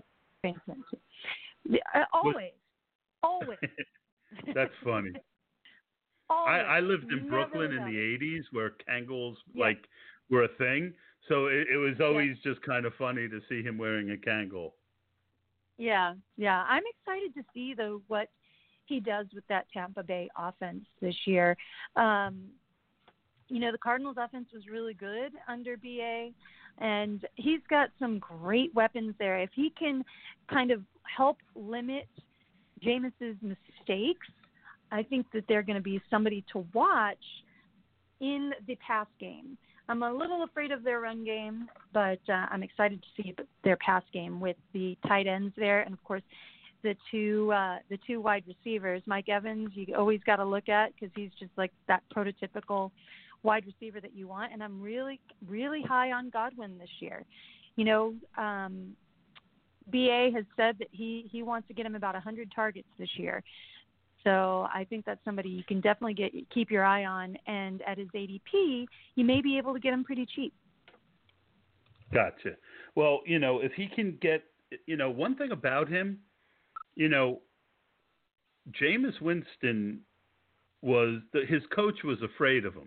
Uh, always. always. That's funny. I, always. I lived in Never Brooklyn in without the it. eighties where Kangols Yeah. like were a thing. So it, it was always just kind of funny to see him wearing a Kangol. Yeah, yeah. I'm excited to see, though, what he does with that Tampa Bay offense this year. Um, you know, the Cardinals offense was really good under B A, and he's got some great weapons there. If he can kind of help limit Jameis's mistakes, I think that they're going to be somebody to watch in the pass game. I'm a little afraid of their run game, but uh, I'm excited to see their pass game with the tight ends there, and of course the two uh, the two wide receivers. Mike Evans, you always got to look at because he's just like that prototypical wide receiver that you want. And I'm really really high on Godwin this year. You know, um, B A has said that he he wants to get him about one hundred targets this year. So I think that's somebody you can definitely get keep your eye on, and at his A D P, you may be able to get him pretty cheap. Gotcha. Well, you know, if he can get, you know, one thing about him, you know, Jameis Winston was, the, his coach was afraid of him,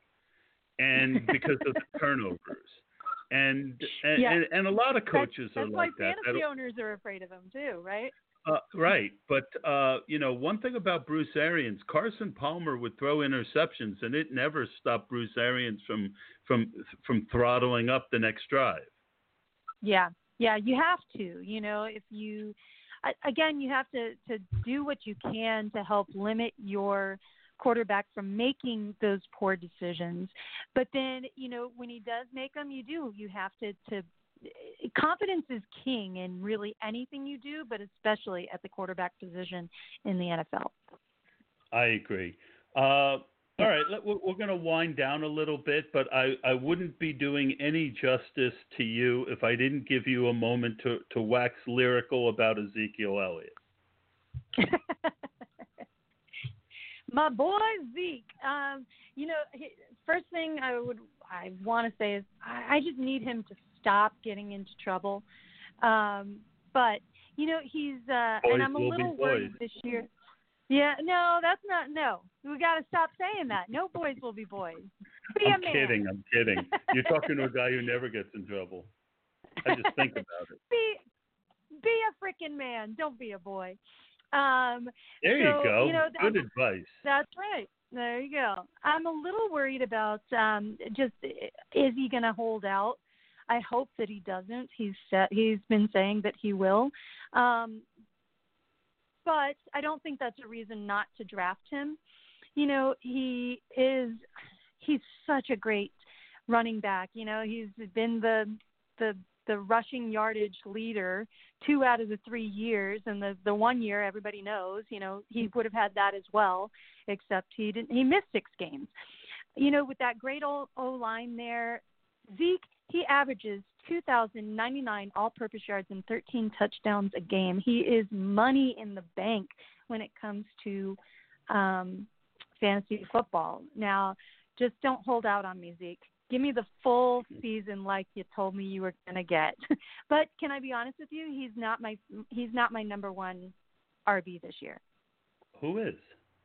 and because of the turnovers. And and, Yeah. and and a lot of coaches that's, are that's like why that. fantasy That'll- owners are afraid of him too, right? Uh, right, but uh, you know, one thing about Bruce Arians, Carson Palmer would throw interceptions, and it never stopped Bruce Arians from from from throttling up the next drive. Yeah, yeah, you have to. You know, if you again, you have to to do what you can to help limit your quarterback from making those poor decisions. But then, you know, when he does make them, you do. You have to to. Confidence is king in really anything you do, but especially at the quarterback position in the N F L. I agree. Uh, all right, let, we're, we're going to wind down a little bit, but I, I wouldn't be doing any justice to you if I didn't give you a moment to, to wax lyrical about Ezekiel Elliott. My boy Zeke. Um, you know, he, first thing I would I want to say is I, I just need him to stop getting into trouble. Um, but you know, he's uh, boys and I'm a will little be worried boys. this year. Yeah, no, that's not. No, we got to stop saying that. No boys will be boys. Be I'm a man. kidding. I'm kidding. You're talking to a guy who never gets in trouble. I just think about it. Be be a freaking man. Don't be a boy. Um, There you so, go. You know, Good that's, advice. That's right. There you go. I'm a little worried about um, just is he going to hold out? I hope that he doesn't. He's set, he's been saying that he will. Um, but I don't think that's a reason not to draft him. You know, he is he's such a great running back. You know, he's been the the the rushing yardage leader two out of the three years, and the the one year everybody knows, you know, he would have had that as well, except he didn't. He missed six games. You know, with that great old O line there, Zeke, he averages two thousand ninety-nine all-purpose yards and thirteen touchdowns a game. He is money in the bank when it comes to um, fantasy football. Now, just don't hold out on me, Zeke. Give me the full season like you told me you were going to get. But can I be honest with you? He's not my he's not my number one R B this year. Who is?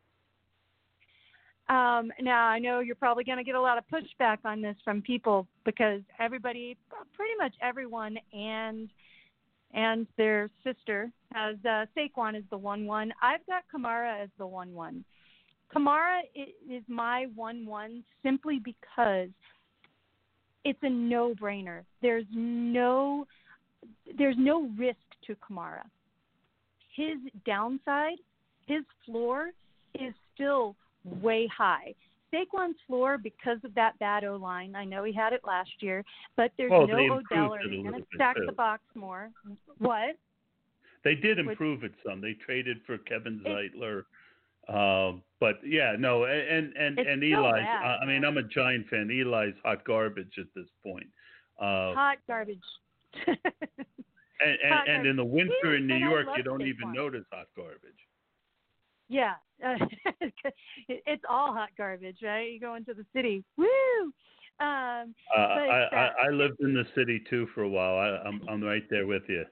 Um, now, I know you're probably going to get a lot of pushback on this from people because everybody, pretty much everyone and and their sister has uh, Saquon as the one one. I've got Kamara as the one one. Kamara is my one one simply because it's a no-brainer. There's no there's no risk to Kamara. His downside, his floor is still way high. Saquon's floor, because of that bad O-line, I know he had it last year, but there's well, no Odell. Are they going to stack too. the box more? What? They did improve it some. They traded for Kevin Zeitler. Um, but yeah, no, and and it's and so Eli's. bad, I mean, I'm a Giant fan. Eli's hot garbage at this point. Uh, hot garbage. and and, hot and in the winter yeah, in New and York, I love you don't Saquon. even notice hot garbage. Yeah, uh, it's all hot garbage, right? You go into the city, woo. Um, uh, but, I, uh, I I lived in the city too for a while. I, I'm I'm right there with you.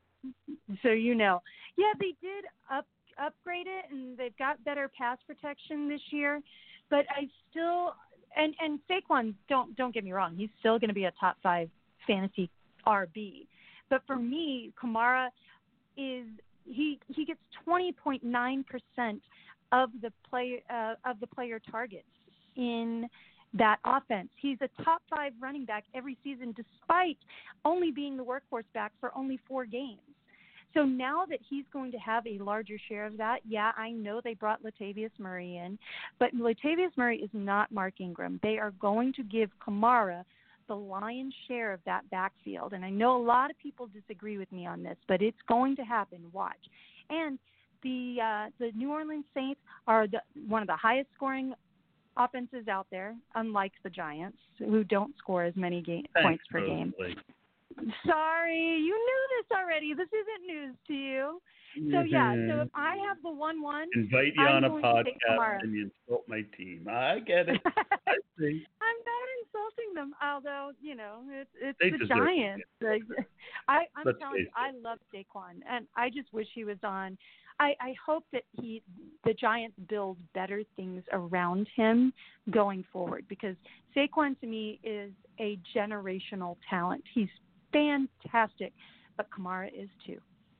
So you know, yeah, they did up. upgrade it, and they've got better pass protection this year. But I still, and and Saquon, don't don't get me wrong, he's still going to be a top five fantasy R B. But for me, Kamara is he he gets twenty point nine percent of the play uh, of the player targets in that offense. He's a top five running back every season, despite only being the workhorse back for only four games. So now that he's going to have a larger share of that, yeah, I know they brought Latavius Murray in, but Latavius Murray is not Mark Ingram. They are going to give Kamara the lion's share of that backfield. And I know a lot of people disagree with me on this, but it's going to happen. Watch. And the uh, the New Orleans Saints are the, one of the highest scoring offenses out there, unlike the Giants, who don't score as many game, Thanks, points per game. Rosalie. Sorry, you knew this already. This isn't news to you. So, yeah, so if I have the one one, invite you I'm on a going to take podcast Kamara. and you insult my team. I get it. I see. I'm not insulting them, although, you know, it's, it's They the deserve Giants. Like, I, I'm Let's telling you, face I love Saquon, and I just wish he was on. I, I hope that he, the Giants build better things around him going forward, because Saquon to me is a generational talent. He's fantastic, but Kamara is too.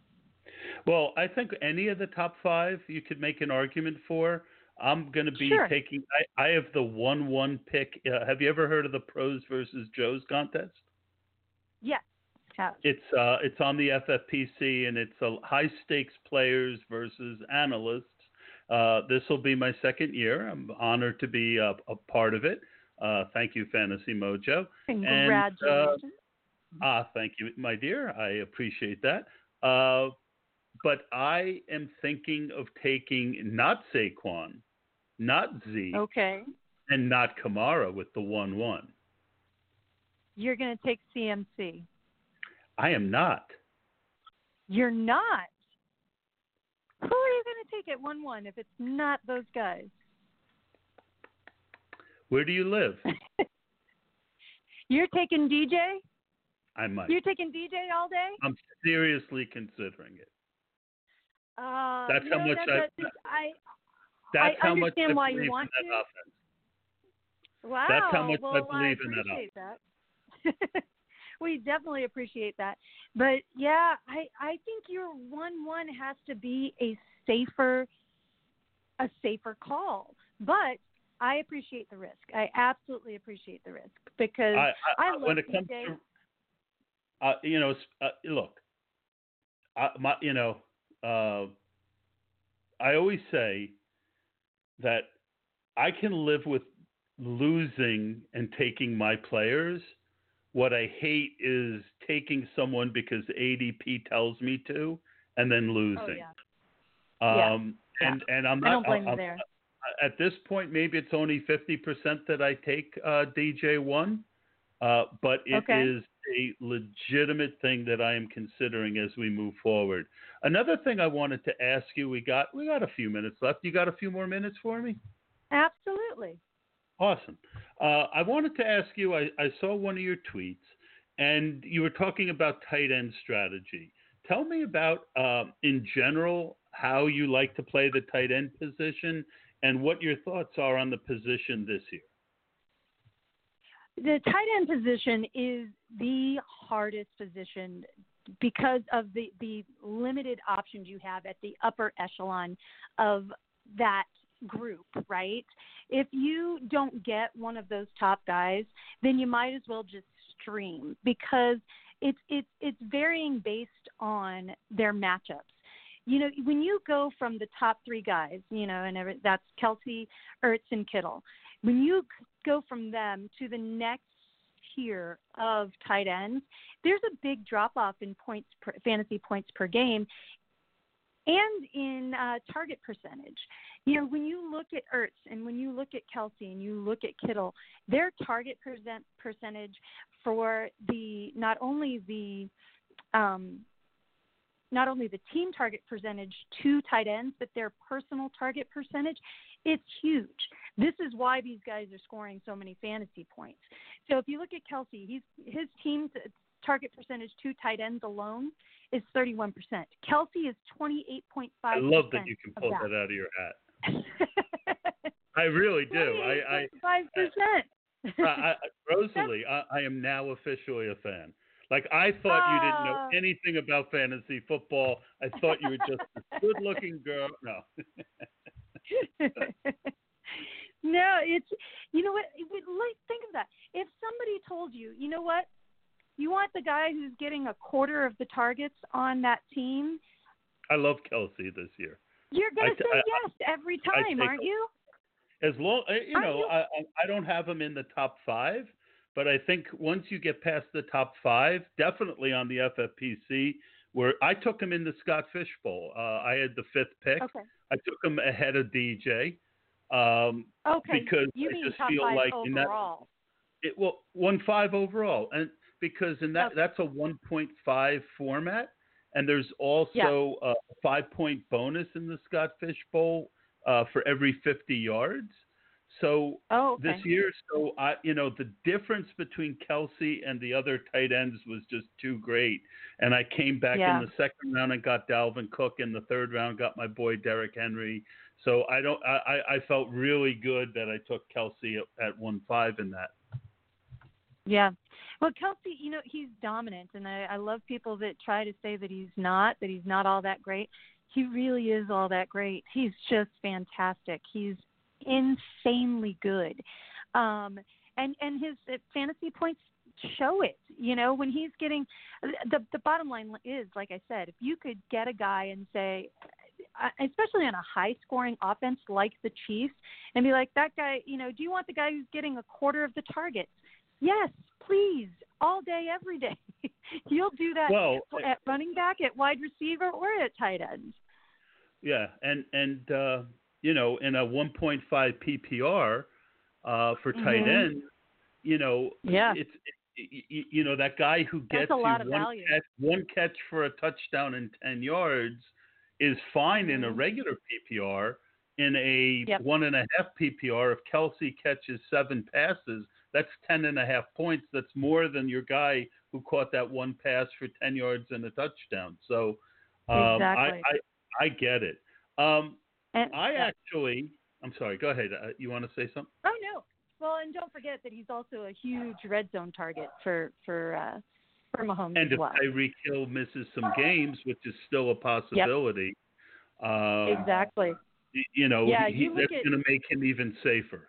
Well, I think any of the top five you could make an argument for. I'm going to be Sure. taking. I, I have the one one pick. Uh, have you ever heard of the Pros versus Joes contest? Yes. Have. It's uh, it's on the F F P C, and it's a high stakes players versus analysts. Uh, this will be my second year. I'm honored to be a, a part of it. Uh, thank you, Fantasy Mojo. Congratulations. And, uh, ah, thank you, my dear. I appreciate that. Uh, but I am thinking of taking not Saquon, not Zeke, Okay. and not Kamara with the one one. You're going to take C M C. I am not. You're not. Who are you going to take at one one if it's not those guys? Where do you live? You're taking D J? I might. You're taking D J all day? I'm seriously considering it. Uh, That's you how know, much that's I. a- I That's I how much understand I why believe you want in that to. offense. Wow. That's how much well, I believe I in that appreciate that. We definitely appreciate that. But yeah, I I think your one one has to be a safer a safer call. But I appreciate the risk. I absolutely appreciate the risk because I, I, I love when it D comes J. to, uh, you know, uh, look, I, my, you know, uh, I always say that I can live with losing and taking my players. What I hate is taking someone because A D P tells me to, and then losing. Oh, yeah. Um, Yeah. and and I'm I not. don't blame I'm, you there. At this point, maybe it's only fifty percent that I take uh, D J one, uh, but it Okay. is a legitimate thing that I am considering as we move forward. Another thing I wanted to ask you, we got we got a few minutes left. You got a few more minutes for me? Absolutely. Awesome. Uh, I wanted to ask you, I, I saw one of your tweets, and you were talking about tight end strategy. Tell me about, uh, in general, how you like to play the tight end position and what your thoughts are on the position this year. The tight end position is the hardest position because of the, the limited options you have at the upper echelon of that group, right? If you don't get one of those top guys, then you might as well just stream because it's it's it's varying based on their matchups. You know, when you go from the top three guys, you know, and every, that's Kelce, Ertz, and Kittle. When you go from them to the next tier of tight ends, there's a big drop off in points, per, fantasy points per game, and in uh, target percentage. You know, when you look at Ertz and when you look at Kelce and you look at Kittle, their target percent percentage for the not only the um, not only the team target percentage to tight ends, but their personal target percentage, it's huge. This is why these guys are scoring so many fantasy points. So if you look at Kelce, he's his team's target percentage to tight ends alone is thirty-one percent. Kelce is twenty-eight point five percent. I love that you can pull that. that out of your hat. I really do. I, I, five percent. I, I, Rosalie, I, I am now officially a fan. Like, I thought you didn't know anything about fantasy football. I thought you were just a good-looking girl. No. No, it's, you know what, like, think of that. If somebody told you, you know what, you want the guy who's getting a quarter of the targets on that team. I love Kelce this year. You're going to say I, yes every time, aren't you? As long, you aren't know, you? I, I don't have him in the top five, but I think once you get past the top five, definitely on the F F P C, where I took him in the Scott Fish Bowl. Uh, I had the fifth pick. Okay. I took him ahead of D J. Um, okay. Because you I mean just top feel five like overall. in that, it well one five overall, and because in that okay. that's a one point five format, and there's also yeah. a five point bonus in the Scott Fish Bowl uh, for every fifty yards. So oh, okay. this year, so I, you know, the difference between Kelce and the other tight ends was just too great. And I came back yeah. in the second round and got Dalvin Cook. In the third round, got my boy Derrick Henry. So I don't, I, I felt really good that I took Kelce at, at one five in that. Yeah. Well, Kelce, you know, he's dominant, and I, I love people that try to say that he's not, that he's not all that great. He really is all that great. He's just fantastic. He's insanely good. Um, and, and his fantasy points show it. You know, when he's getting the the bottom line is, like I said, if you could get a guy and say, especially on a high scoring offense like the Chiefs, and be like, that guy, you know, do you want the guy who's getting a quarter of the targets? Yes, please, all day, every day. You'll do that well, at running back, at wide receiver, or at tight end. Yeah, and and uh, you know, in a one point five P P R uh, for tight mm-hmm. end, you know, yeah. it's it, you know that guy who gets That's a lot you of one value. catch, one catch for a touchdown and ten yards is fine mm-hmm. in a regular P P R. in a Yep. one and a half P P R, if Kelsey catches seven passes, that's ten and a half points. That's more than your guy who caught that one pass for ten yards and a touchdown. So um, Exactly. I, I I get it. Um, And, I yeah. actually, I'm sorry. Go ahead. Uh, you want to say something? Oh no. Well, and don't forget that he's also a huge red zone target for for uh, for Mahomes And as if well. Tyreek Hill misses some games, which is still a possibility, um, Exactly. y- you know, Yeah, he, you look that's at- going to make him even safer.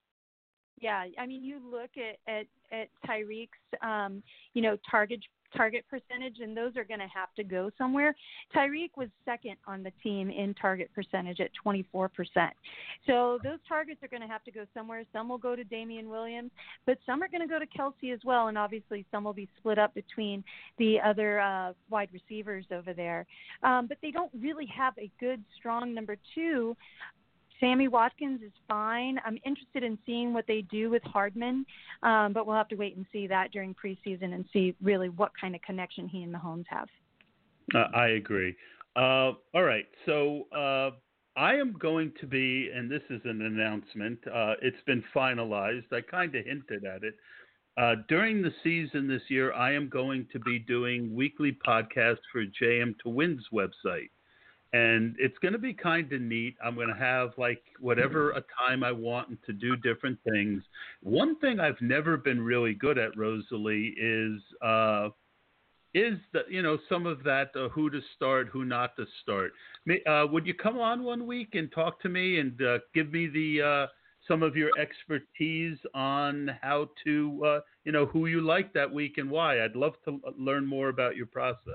Yeah, I mean, you look at at, at Tyreek's, um, you know, target target percentage, and those are going to have to go somewhere. Tyreek was second on the team in target percentage at twenty-four percent. So those targets are going to have to go somewhere. Some will go to Damian Williams, but some are going to go to Kelsey as well, and obviously some will be split up between the other uh, wide receivers over there. Um, but they don't really have a good, strong number two. Sammy Watkins is fine. I'm interested in seeing what they do with Hardman, um, but we'll have to wait and see that during preseason and see really what kind of connection he and Mahomes have. Uh, I agree. Uh, all right. So uh, I am going to be, and this is an announcement, uh, it's been finalized. I kind of hinted at it. Uh, during the season this year, I am going to be doing weekly podcasts for J M to Win's website. And it's going to be kind of neat. I'm going to have like whatever a time I want to do different things. One thing I've never been really good at, Rosalie, is uh, is the you know some of that uh, who to start, who not to start. Uh, would you come on one week and talk to me and uh, give me the uh, some of your expertise on how to uh, you know who you like that week and why? I'd love to learn more about your process.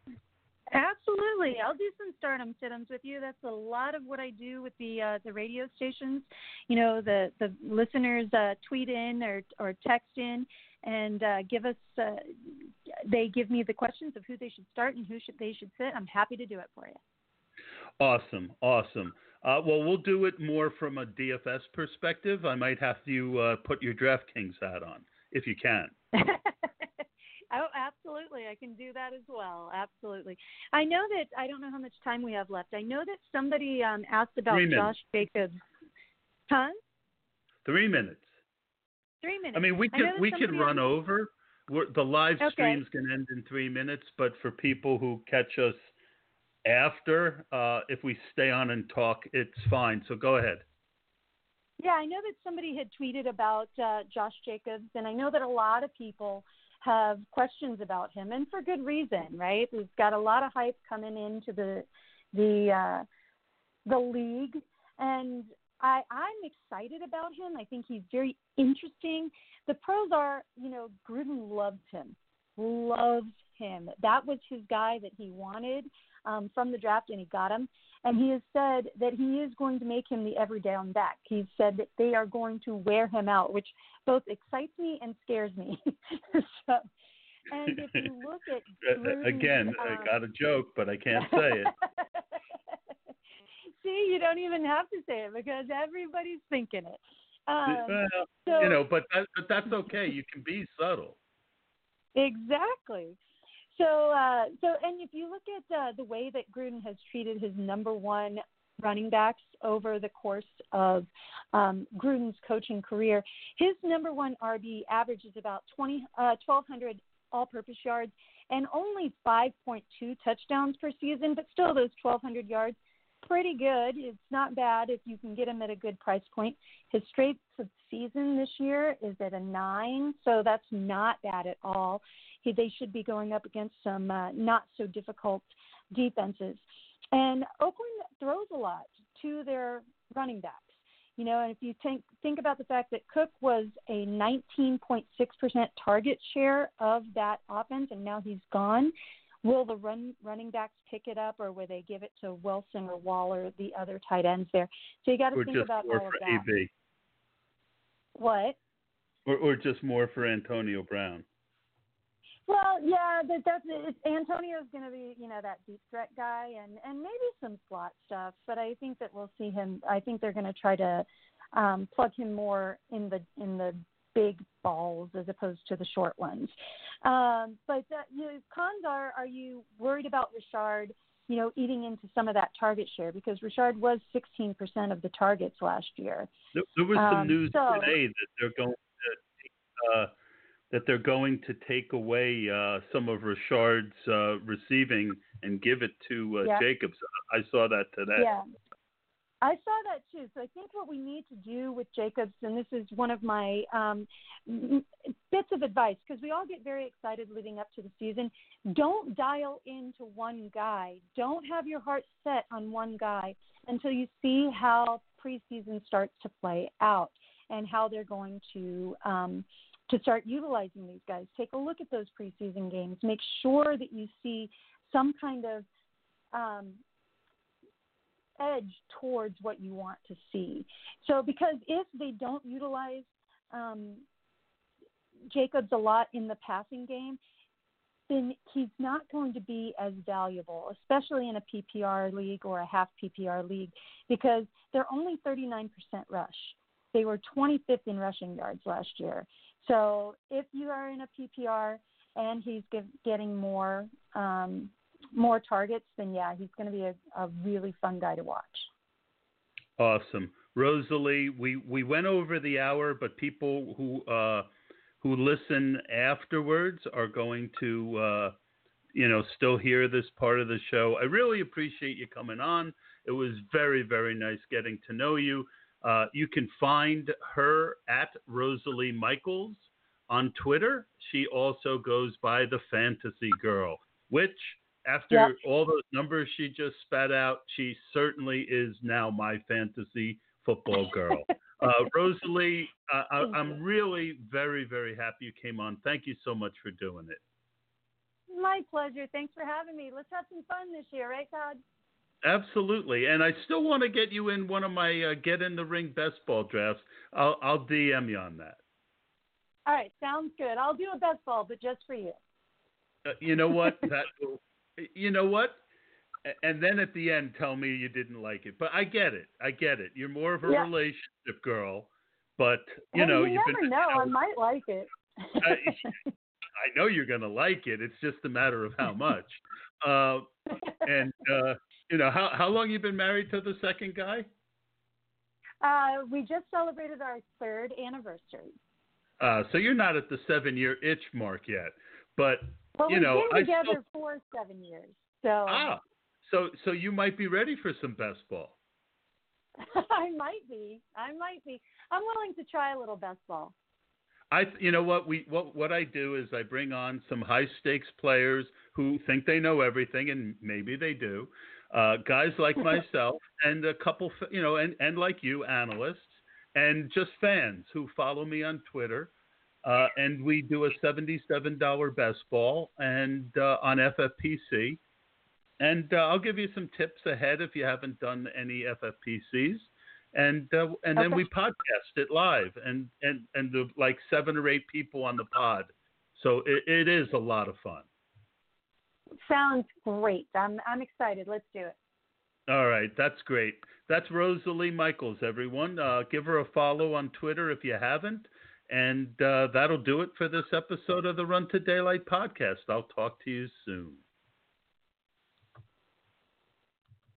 Absolutely. I'll do some stardom sit-ums with you. That's a lot of what I do with the uh, the radio stations. You know, the, the listeners uh, tweet in or, or text in and uh, give us, uh, they give me the questions of who they should start and who should they should sit. I'm happy to do it for you. Awesome. Awesome. Uh, well, we'll do it more from a D F S perspective. I might have you uh, put your DraftKings hat on if you can. Oh, absolutely. I can do that as well. Absolutely. I know that I don't know how much time we have left. I know that somebody um, asked about Three Josh minutes. Jacobs. Huh? Three minutes. Three minutes. I mean, we I know can that we can somebody run on- over. We're, the live Okay. streams can end in three minutes, but for people who catch us after, uh, if we stay on and talk, it's fine. So go ahead. Yeah, I know that somebody had tweeted about uh, Josh Jacobs, and I know that a lot of people have questions about him, and for good reason, right? We've got a lot of hype coming into the the uh, the league, and I, I'm excited about him. I think he's very interesting. The pros are, you know, Gruden loves him, loves him. That was his guy that he wanted um, from the draft, and he got him. And he has said that he is going to make him the every down back. He's said that they are going to wear him out, which both excites me and scares me. so, and if you look at Gruden's, Again, um, I got a joke, but I can't say it. See, you don't even have to say it because everybody's thinking it. Um, well, so, you know, but that, but that's okay. You can be subtle. Exactly. So, uh, so, and if you look at uh, the way that Gruden has treated his number one running backs over the course of um, Gruden's coaching career, his number one R B averages about twenty, uh, twelve hundred all-purpose yards and only five point two touchdowns per season, but still those twelve hundred yards, pretty good. It's not bad if you can get him at a good price point. His straight of season this year is at a nine, so that's not bad at all. He, they should be going up against some uh, not so difficult defenses. And Oakland throws a lot to their running backs. You know, and if you think think about the fact that Cook was a nineteen point six percent target share of that offense, and now he's gone, will the run running backs pick it up, or will they give it to Wilson or Waller, the other tight ends there? So you got to Or think just about more all of for that. A B. What? Or, or just more for Antonio Brown. Well, yeah, that, that's it. Antonio's going to be, you know, that deep threat guy, and, and maybe some slot stuff. But I think that we'll see him. I think they're going to try to um, plug him more in the in the big balls as opposed to the short ones. Um, but uh, you know, cons are: are you worried about Richard? you know, eating into some of that target share because Richard was sixteen percent of the targets last year. There, there was some Um, news so, today that they're going to uh, that they're going to take away uh, some of Richard's uh, receiving and give it to uh, yeah. Jacobs. I saw that today. Yeah. I saw that too. So I think what we need to do with Jacobs, and this is one of my um, bits of advice, because we all get very excited leading up to the season. Don't dial into one guy. Don't have your heart set on one guy until you see how preseason starts to play out and how they're going to um, to start utilizing these guys. Take a look at those preseason games. Make sure that you see some kind of um, edge towards what you want to see. So because if they don't utilize um, Jacobs a lot in the passing game, then he's not going to be as valuable, especially in a P P R league or a half P P R league, because they're only thirty-nine percent rush. They were twenty-fifth in rushing yards last year. So if you are in a P P R and he's get, getting more um, more targets, then yeah, he's going to be a, a really fun guy to watch. Awesome. Rosalie, we, we went over the hour, but people who uh, who listen afterwards are going to, uh, you know, still hear this part of the show. I really appreciate you coming on. It was very, very nice getting to know you. Uh, you can find her at Rosalie Michaels on Twitter. She also goes by the Fantasy Girl, which after yep. all those numbers she just spat out, she certainly is now my fantasy football girl. uh, Rosalie, uh, I, I'm really very, very happy you came on. Thank you so much for doing it. My pleasure. Thanks for having me. Let's have some fun this year, right, Todd? Absolutely. And I still want to get you in one of my uh, Get in the Ring best ball drafts. I'll, I'll D M you on that. All right. Sounds good. I'll do a best ball, but just for you. Uh, you know what? That will, you know what? And then at the end, tell me you didn't like it. But I get it. I get it. You're more of a yeah. relationship girl. But, you hey, know, you you've never been. know. You know, I might like it. I, I know you're going to like it. It's just a matter of how much. Uh, and, uh, you know, how, how long you been married to the second guy? Uh, we just celebrated our third anniversary. Uh, so you're not at the seven-year itch mark yet. But, well, you know. we've been together still, for seven years. So. Ah, so, so you might be ready for some best ball. I might be. I might be. I'm willing to try a little best ball. I, you know what we, what, what I do is I bring on some high stakes players who think they know everything, and maybe they do. Uh, guys like myself, and a couple, you know, and, and like you, analysts, and just fans who follow me on Twitter. Uh, and we do a seventy-seven dollars best ball, and uh, on F F P C. And uh, I'll give you some tips ahead if you haven't done any F F P Cs. And uh, and then okay. we podcast it live, and and and the, like seven or eight people on the pod, so it, it is a lot of fun. Sounds great. I'm I'm excited. Let's do it. All right, that's great. That's Rosalie Michaels, everyone. Uh, give her a follow on Twitter if you haven't, and uh, that'll do it for this episode of the Run to Daylight podcast. I'll talk to you soon.